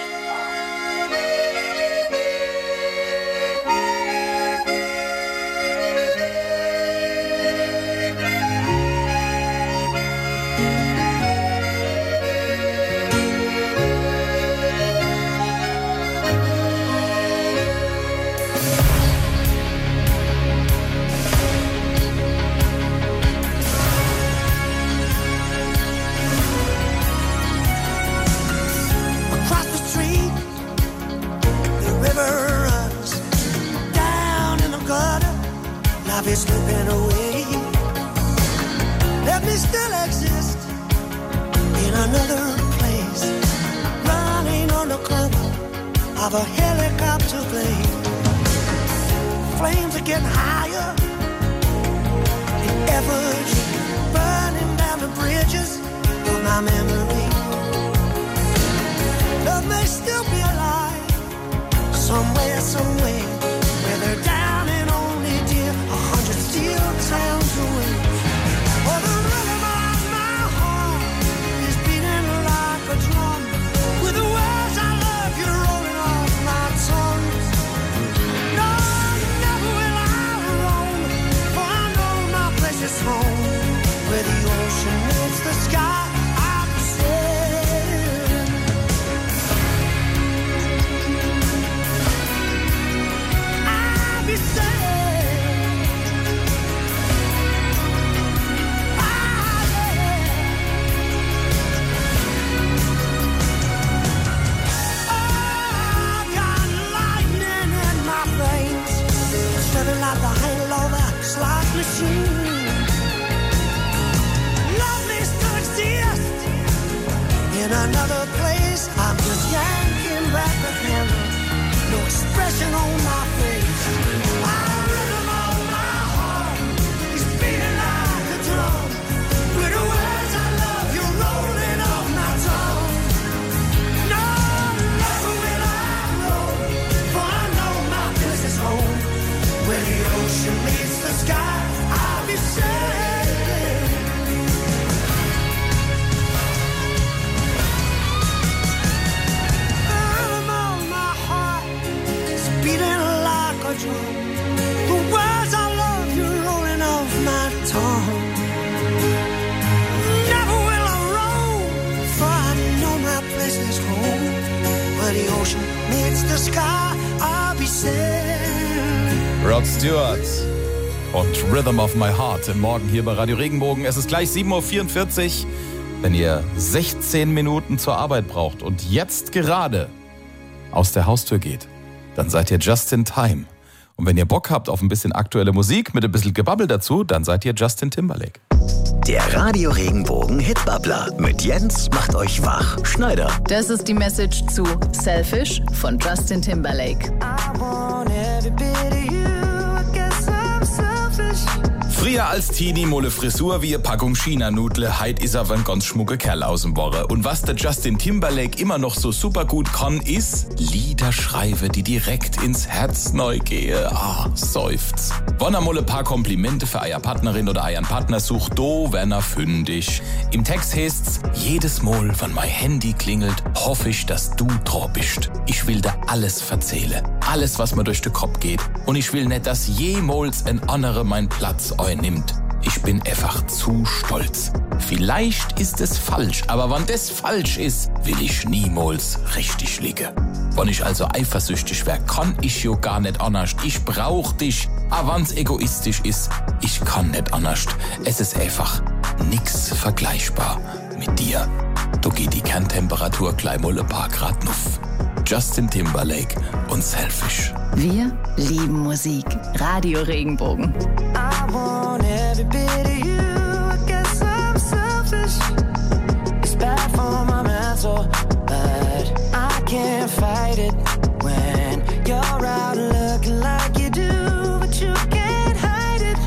Across the street, the river runs down in the gutter. Life is slipping away. Let me still exist in another place, running on the cover of a helicopter blade. Flames are getting higher, the efforts burning down the bridges of my memory. Love may still be alive, somewhere, somewhere, where they're down and only dear 100 steel towns away. Oh, the rhythm of my heart is beating like a drum, with the words I love you rolling off my tongue. No, never will I roam, for I know my place is home, where the ocean meets the sky. I'm sailing. I'll be sailing. I got lightning in my veins, spreading like the handle of a slot machine. Love me still exist in another place. I'm just yanking back the handle, no expression on my face. The rhythm of my heart is beating like a drum, with the words I love you rolling off my tongue. No, never will I roam, for I know my place is home, where the ocean meets the sky. I'll be sailing. The rhythm of my heart is beating like a drum. The words I love you rolling reach the sky, I'll be sailing. Rod Stewart und Rhythm of My Heart im Morgen hier bei Radio Regenbogen. Es ist gleich 7:44 Uhr. Wenn ihr 16 Minuten zur Arbeit braucht und jetzt gerade aus der Haustür geht, dann seid ihr just in time. Und wenn ihr Bock habt auf ein bisschen aktuelle Musik mit ein bisschen Gebabbel dazu, dann seid ihr Justin Timberlake. Der Radio Regenbogen Hitbabbler mit Jens macht euch wach. Schneider. Das ist die Message zu Selfish von Justin Timberlake. I want every bit of you, I guess I'm selfish. Früher als Teenie molle Frisur wie eine Packung China-Nudle, heit is er ein ganz schmucke Kerl außen Borre. Und was der Justin Timberlake immer noch so super gut kann, ist Lieder schreiben, die direkt ins Herz neu gehe. Seufz. Wenn er mal ein paar Komplimente für eier Partnerin oder eiern Partner sucht, do wenn er fündig. Im Text heißt's, jedes Mal, wenn mein Handy klingelt, hoffe ich, dass du dran bist. Ich will da alles verzählen. Alles, was mir durch den Kopf geht. Und ich will nicht, dass jemals ein anderer meinen Platz nimmt. Ich bin einfach zu stolz. Vielleicht ist es falsch, aber wenn das falsch ist, will ich niemals richtig liegen. Wenn ich also eifersüchtig wäre, kann ich jo gar nicht anders. Ich brauch dich. Aber wenn's egoistisch ist, ich kann nicht anders. Es ist einfach nix vergleichbar mit dir. Da geht die Kerntemperatur gleich mal ein paar Grad nuff. Justin Timberlake und Selfish. Wir lieben Musik. Radio Regenbogen. I want every bit of you, I guess I'm selfish. It's bad for my mental, but I can't fight it when you're out looking like you do, but you can't hide it.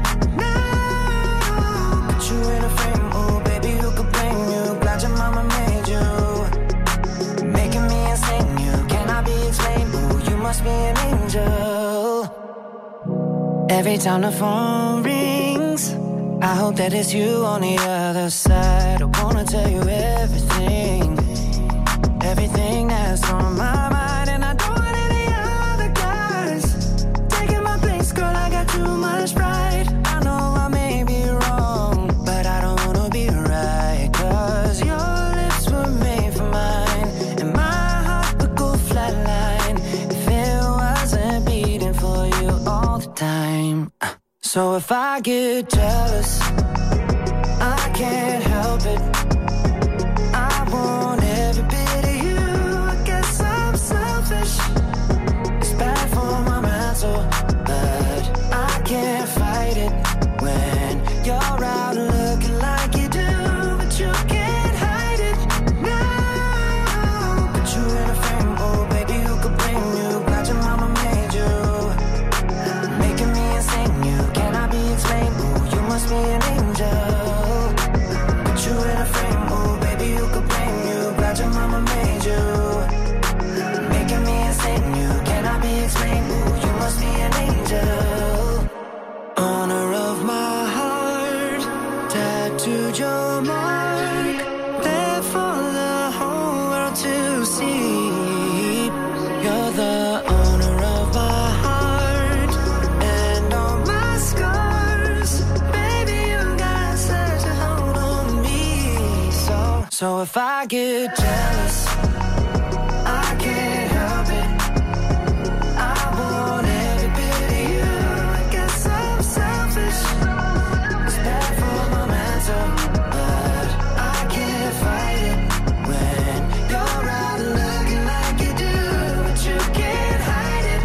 No, put you in a frame, oh baby, who could blame you? Glad your mama made you, making me insane. You cannot be explained, oh you must be an angel. Every time the phone rings, I hope that it's you on the other side. I wanna tell you everything, everything that's on my mind. And I don't want any other guys taking my place, girl, I got too much pride. I know I may be wrong, but I don't wanna be right. Cause your lips were made for mine, and my heart would go flatline if it wasn't beating for you all the time. So if I get jealous, I can't help it. I want every bit of you, I guess I'm selfish. It's bad for my mental, but I can't fight it when you're out looking like you do, but you can't hide it. No, put you in a frame, oh baby, who could blame you? Glad your mama made you, making me insane. You cannot be explained, oh you must be an angel. Put you in a frame, oh baby, who could blame you? Glad your mama made you, making me insane. You cannot be explained, oh you must be an angel. Honor of my heart, tattooed your mark, there for the whole world to see. You're the owner of my heart and all my scars. Baby, you got such a hold on me. So if I get jealous, I can't help it. I want every bit of you, I guess I'm selfish. It's bad for my mental, but I can't fight it when you're out looking like you do, but you can't hide it.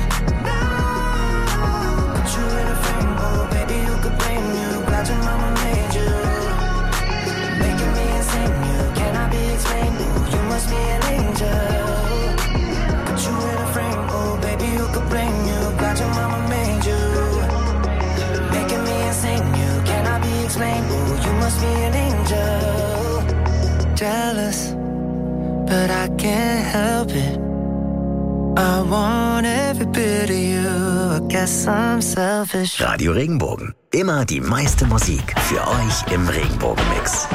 No, put you in a frame, oh baby, who could blame you? Glad your mama made you, making me insane. You cannot be explained, oh you must be an angel. Put you in a frame, oh baby, who could blame you? Glad your mama made you, making me insane. You cannot be explained, oh you must be an angel. Jealous, but I can't help it. I want every bit of you, I guess I'm selfish. Radio Regenbogen. Immer die meiste Musik für euch im Regenbogen-Mix.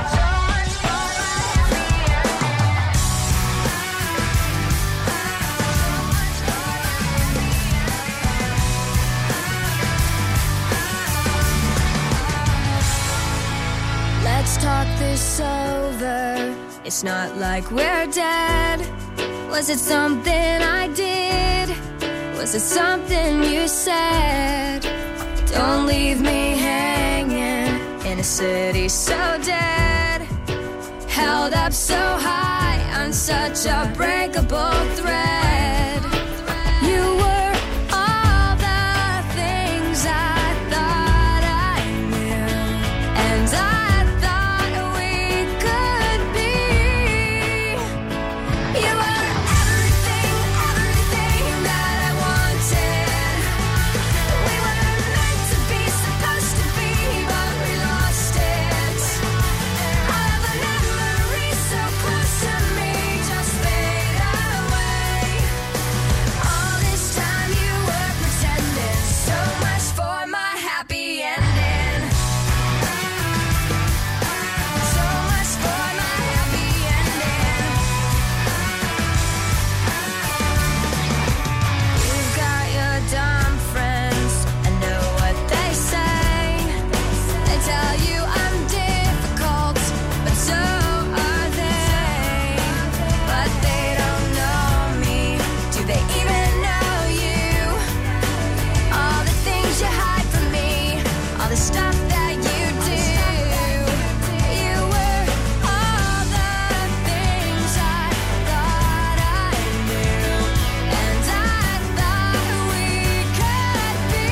Let's talk this over. It's not like we're dead. Was it something I did? Was it something you said? Don't leave me hanging in a city so dead. Held up so high on such a breakable thread. You were all the things I thought I knew, and I thought we could be. You were everything, everything that I wanted. We were meant to be, supposed to be, but we lost it. All of the memories so close to me just fade away. All this time you were pretending, so much for my happy ending. So much for my happy ending. You've got your dumb friends, I know what they say. They tell you I'm difficult, but so are they. But they don't know me. Do they even know you? All the things you hide from me, all the stuff that you do. You were all the things I thought I knew, and I thought we could be.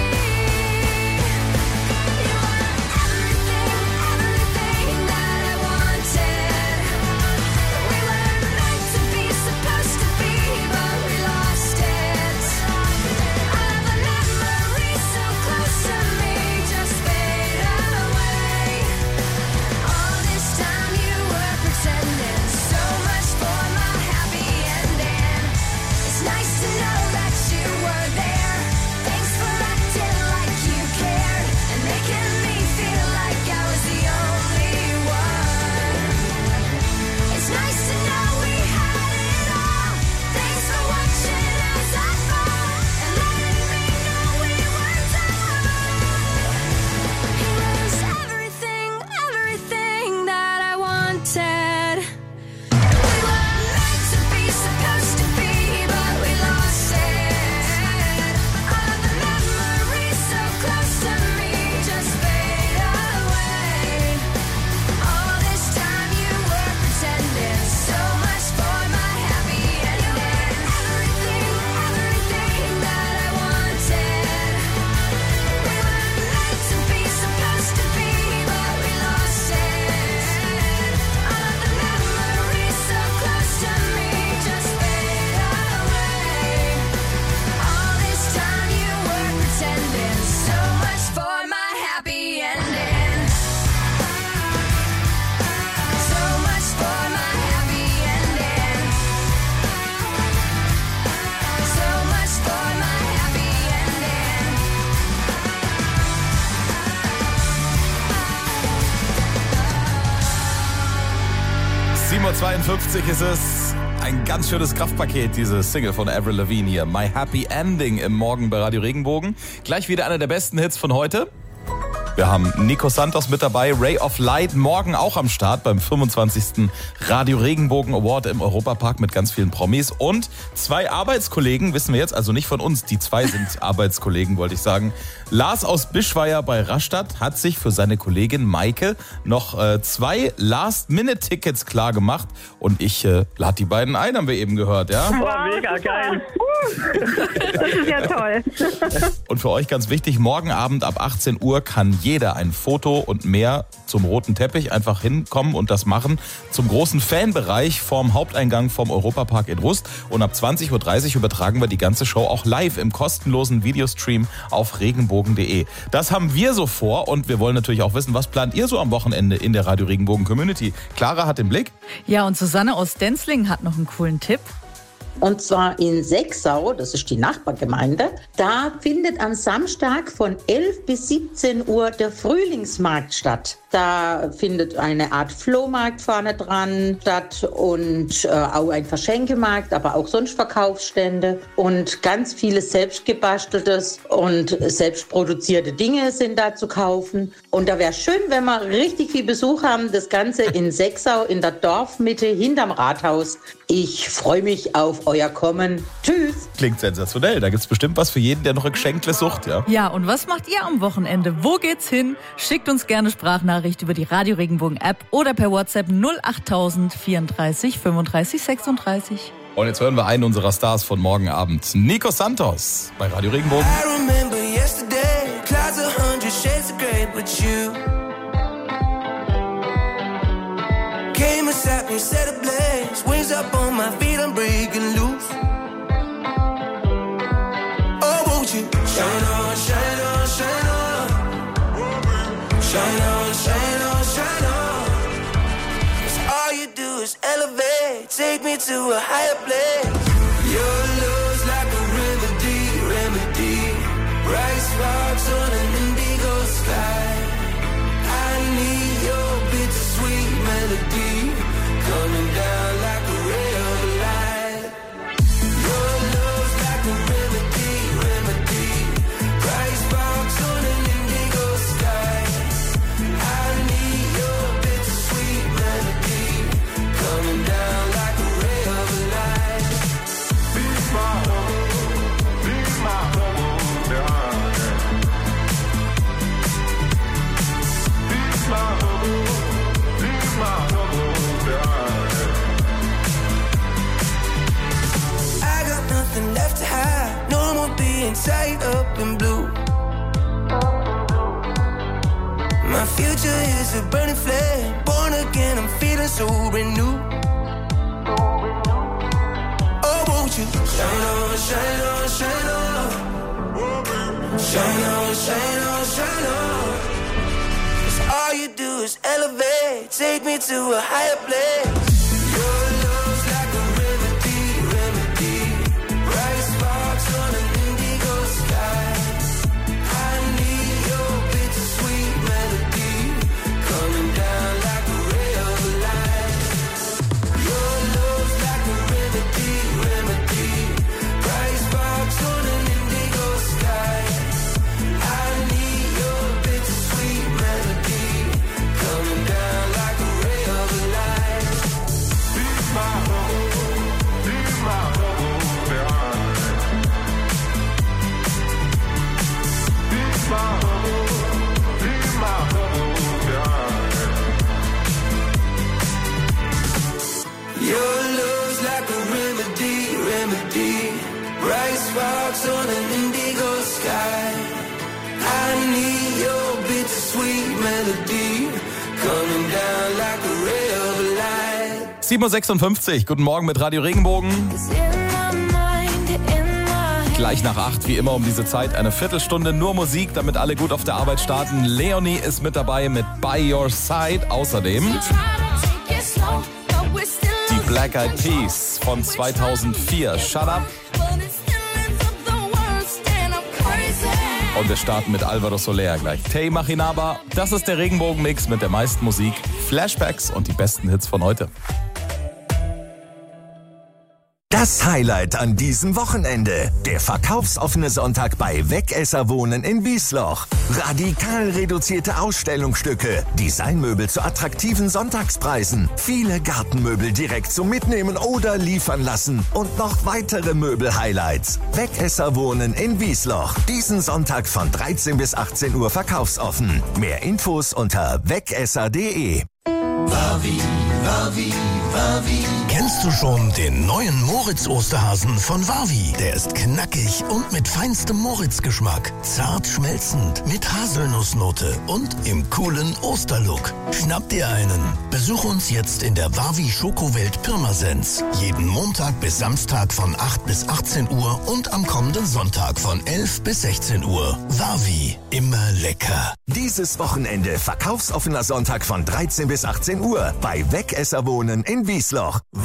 You were everything, everything that I wanted. We were meant to be, supposed to be, but we lost it. All of the memories so close to me just fade away. All this time you were pretending, so much for my happy ending. It's nice to know that you were there. Thanks for acting like you cared and making me feel like I was the only one. It's nice to know we had it all. Thanks for watching as I fall and letting me know we were done. He was everything, everything that I wanted. We were meant to be, supposed to be, but we lost it. All of the memories so close to me just fade away. All this time you were pretending, so much for my happy ending. Everything, everything that I wanted. We were meant to be, supposed to be, but we lost it. All of the memories so close to me just fade away. All this time you were pretending, so much for my happy ending. So much for my happy ending. So much for my happy ending. 7:52 Uhr ist es. Ein ganz schönes Kraftpaket, diese Single von Avril Lavigne hier. My Happy Ending im Morgen bei Radio Regenbogen. Gleich wieder einer der besten Hits von heute. Wir haben Nico Santos mit dabei, Ray of Light morgen auch am Start beim 25. Radio Regenbogen Award im Europapark mit ganz vielen Promis und 2 Arbeitskollegen, wissen wir jetzt, also nicht von uns, die 2 sind Arbeitskollegen, wollte ich sagen. Lars aus Bischweier bei Rastatt hat sich für seine Kollegin Maike noch 2 Last-Minute-Tickets klar gemacht und ich lade die beiden ein, haben wir eben gehört, ja? Wow, mega geil. Das ist ja toll. Und für euch ganz wichtig, morgen Abend ab 18 Uhr kann jeder ein Foto und mehr zum roten Teppich einfach hinkommen und das machen zum großen Fanbereich vorm Haupteingang vom Europapark in Rust. Und ab 20:30 Uhr übertragen wir die ganze Show auch live im kostenlosen Videostream auf regenbogen.de. Das haben wir so vor und wir wollen natürlich auch wissen, was plant ihr so am Wochenende in der Radio Regenbogen Community? Clara hat den Blick. Ja, und Susanne aus Denzlingen hat noch einen coolen Tipp. Und zwar in Sechsau, das ist die Nachbargemeinde. Da findet am Samstag von 11 bis 17 Uhr der Frühlingsmarkt statt. Da findet eine Art Flohmarkt vorne dran statt und auch ein Verschenkemarkt, aber auch sonst Verkaufsstände und ganz vieles selbstgebasteltes und selbstproduzierte Dinge sind da zu kaufen. Und da wäre schön, wenn wir richtig viel Besuch haben. Das Ganze in Sechsau in der Dorfmitte hinterm Rathaus. Ich freue mich auf euer Kommen. Tschüss. Klingt sensationell. Da gibt's bestimmt was für jeden, der noch ein Geschenkle sucht, ja? Ja, und was macht ihr am Wochenende? Wo geht's hin? Schickt uns gerne Sprachnachricht über die Radio Regenbogen App oder per WhatsApp 08000 34 35 36. Und jetzt hören wir einen unserer Stars von morgen Abend. Nico Santos bei Radio Regenbogen. I remember yesterday, clouds 100 shades of grey, but you came and sat me, set ablaze, wings up on my feet, I'm breaking loose. Oh, won't you shine on, shine on, shine on, shine on, shine on, shine on. 'Cause all you do is elevate, take me to a higher place. Your love's like a remedy, remedy. Bright sparks on an indigo sky. I need your bittersweet melody coming down like a ray of light. Your love's like a remedy, remedy. Bright sparks on an indigo sky. I need your bittersweet melody coming down like a ray of light. Be my home, be my home, darling. Be my home, be my home, darling. I got nothing left to hide, no more being tied up in blue. My future is a burning flame, born again, I'm feeling so renewed. Oh, won't you shine on, shine on, shine on. Shine on, shine on, shine on. 'Cause all you do is elevate, take me to a higher place. Your love's like a remedy, remedy. Bright sparks on an indigo sky. I need your bittersweet melody coming down like a ray of light. Your love's like a remedy, remedy. Bright sparks on an indigo sky. I need your bittersweet melody coming down like a ray of light. Be my home, be my home, darling. Be my home, be my home, darling. Your love's like a remedy, remedy. Bright sparks on an indigo sky. I need your bittersweet melody coming down like a ray of light. 7.56 Uhr, guten Morgen mit Radio Regenbogen. Gleich nach 8, wie immer um diese Zeit, eine Viertelstunde nur Musik, damit alle gut auf der Arbeit starten. Leonie ist mit dabei mit By Your Side. Außerdem die Black Eyed Peas von 2004, Shut Up. Und wir starten mit Alvaro Soler gleich. Tay Machinaba, das ist der Regenbogen-Mix mit der meisten Musik, Flashbacks und die besten Hits von heute. Das Highlight an diesem Wochenende. Der verkaufsoffene Sonntag bei Wegesser Wohnen in Wiesloch. Radikal reduzierte Ausstellungsstücke, Designmöbel zu attraktiven Sonntagspreisen, viele Gartenmöbel direkt zum Mitnehmen oder liefern lassen und noch weitere Möbel-Highlights. Wegesser Wohnen in Wiesloch. Diesen Sonntag von 13 bis 18 Uhr verkaufsoffen. Mehr Infos unter wegesser.de. Wavi, Wavi, Wavi. Kennst du schon den neuen Moritz-Osterhasen von Wavi? Der ist knackig und mit feinstem Moritz-Geschmack. Zart schmelzend, mit Haselnussnote und im coolen Osterlook. Schnapp dir einen. Besuch uns jetzt in der Wavi Schokowelt Pirmasens. Jeden Montag bis Samstag von 8 bis 18 Uhr und am kommenden Sonntag von 11 bis 16 Uhr. Wavi, immer lecker. Dieses Wochenende verkaufsoffener Sonntag von 13 bis 18 Uhr bei Wegesser Wohnen in Wiesloch.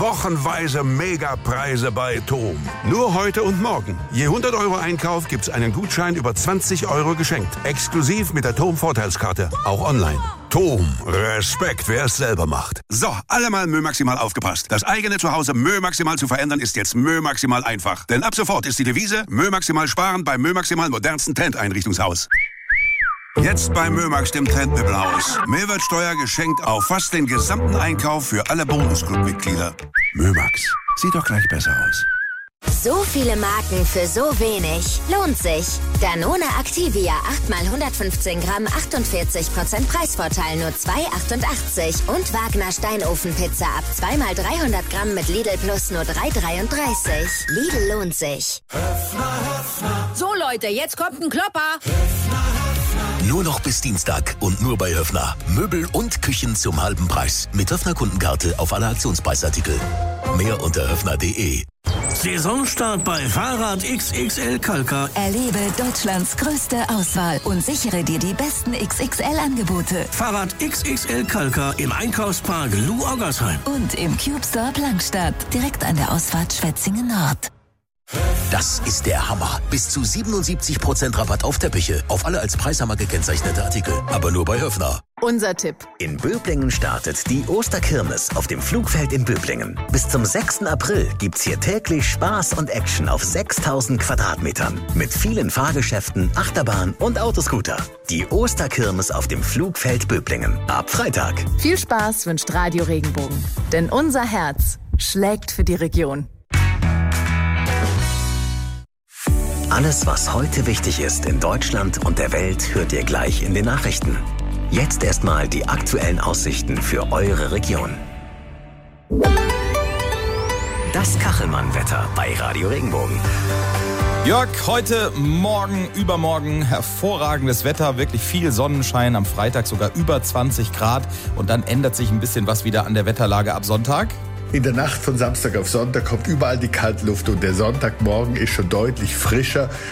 Wochenweise Megapreise bei TOM. Nur heute und morgen. Je 100 € Einkauf gibt's einen Gutschein über 20 € geschenkt. Exklusiv mit der TOM-Vorteilskarte. Auch online. TOM. Respekt, wer es selber macht. So, alle mal Mö Maximal aufgepasst. Das eigene Zuhause Mö Maximal zu verändern ist jetzt Mö Maximal einfach. Denn ab sofort ist die Devise Mö Maximal sparen beim Mö Maximal modernsten Trendeinrichtungshaus. Jetzt bei Mömax, dem Trendmöbelhaus. Mehrwertsteuer geschenkt auf fast den gesamten Einkauf für alle Bonusclub-Mitglieder. Mömax, sieht doch gleich besser aus. So viele Marken für so wenig. Lohnt sich. Danone Activia 8x115 Gramm, 48% Preisvorteil, nur 2,88. Und Wagner Steinofenpizza ab 2x300 Gramm mit Lidl Plus nur 3,33. Lidl lohnt sich. So Leute, jetzt kommt ein Klopper. Nur noch bis Dienstag und nur bei Höffner. Möbel und Küchen zum halben Preis. Mit Höffner-Kundenkarte auf alle Aktionspreisartikel. Mehr unter höffner.de. Saisonstart bei Fahrrad XXL Kalka. Erlebe Deutschlands größte Auswahl und sichere dir die besten XXL-Angebote. Fahrrad XXL Kalka im Einkaufspark Lou Oggersheim. Und im Cube Store Plankstadt, direkt an der Ausfahrt Schwetzingen Nord. Das ist der Hammer. Bis zu 77% Rabatt auf Teppiche. Auf alle als Preishammer gekennzeichnete Artikel. Aber nur bei Höffner. Unser Tipp. In Böblingen startet die Osterkirmes auf dem Flugfeld in Böblingen. Bis zum 6. April gibt's hier täglich Spaß und Action auf 6000 Quadratmetern. Mit vielen Fahrgeschäften, Achterbahn und Autoscooter. Die Osterkirmes auf dem Flugfeld Böblingen. Ab Freitag. Viel Spaß wünscht Radio Regenbogen. Denn unser Herz schlägt für die Region. Alles, was heute wichtig ist in Deutschland und der Welt, hört ihr gleich in den Nachrichten. Jetzt erstmal die aktuellen Aussichten für eure Region. Das Kachelmann-Wetter bei Radio Regenbogen. Jörg, heute, morgen, übermorgen hervorragendes Wetter, wirklich viel Sonnenschein, am Freitag sogar über 20 Grad und dann ändert sich ein bisschen was wieder an der Wetterlage ab Sonntag. In der Nacht von Samstag auf Sonntag kommt überall die Kaltluft und der Sonntagmorgen ist schon deutlich frischer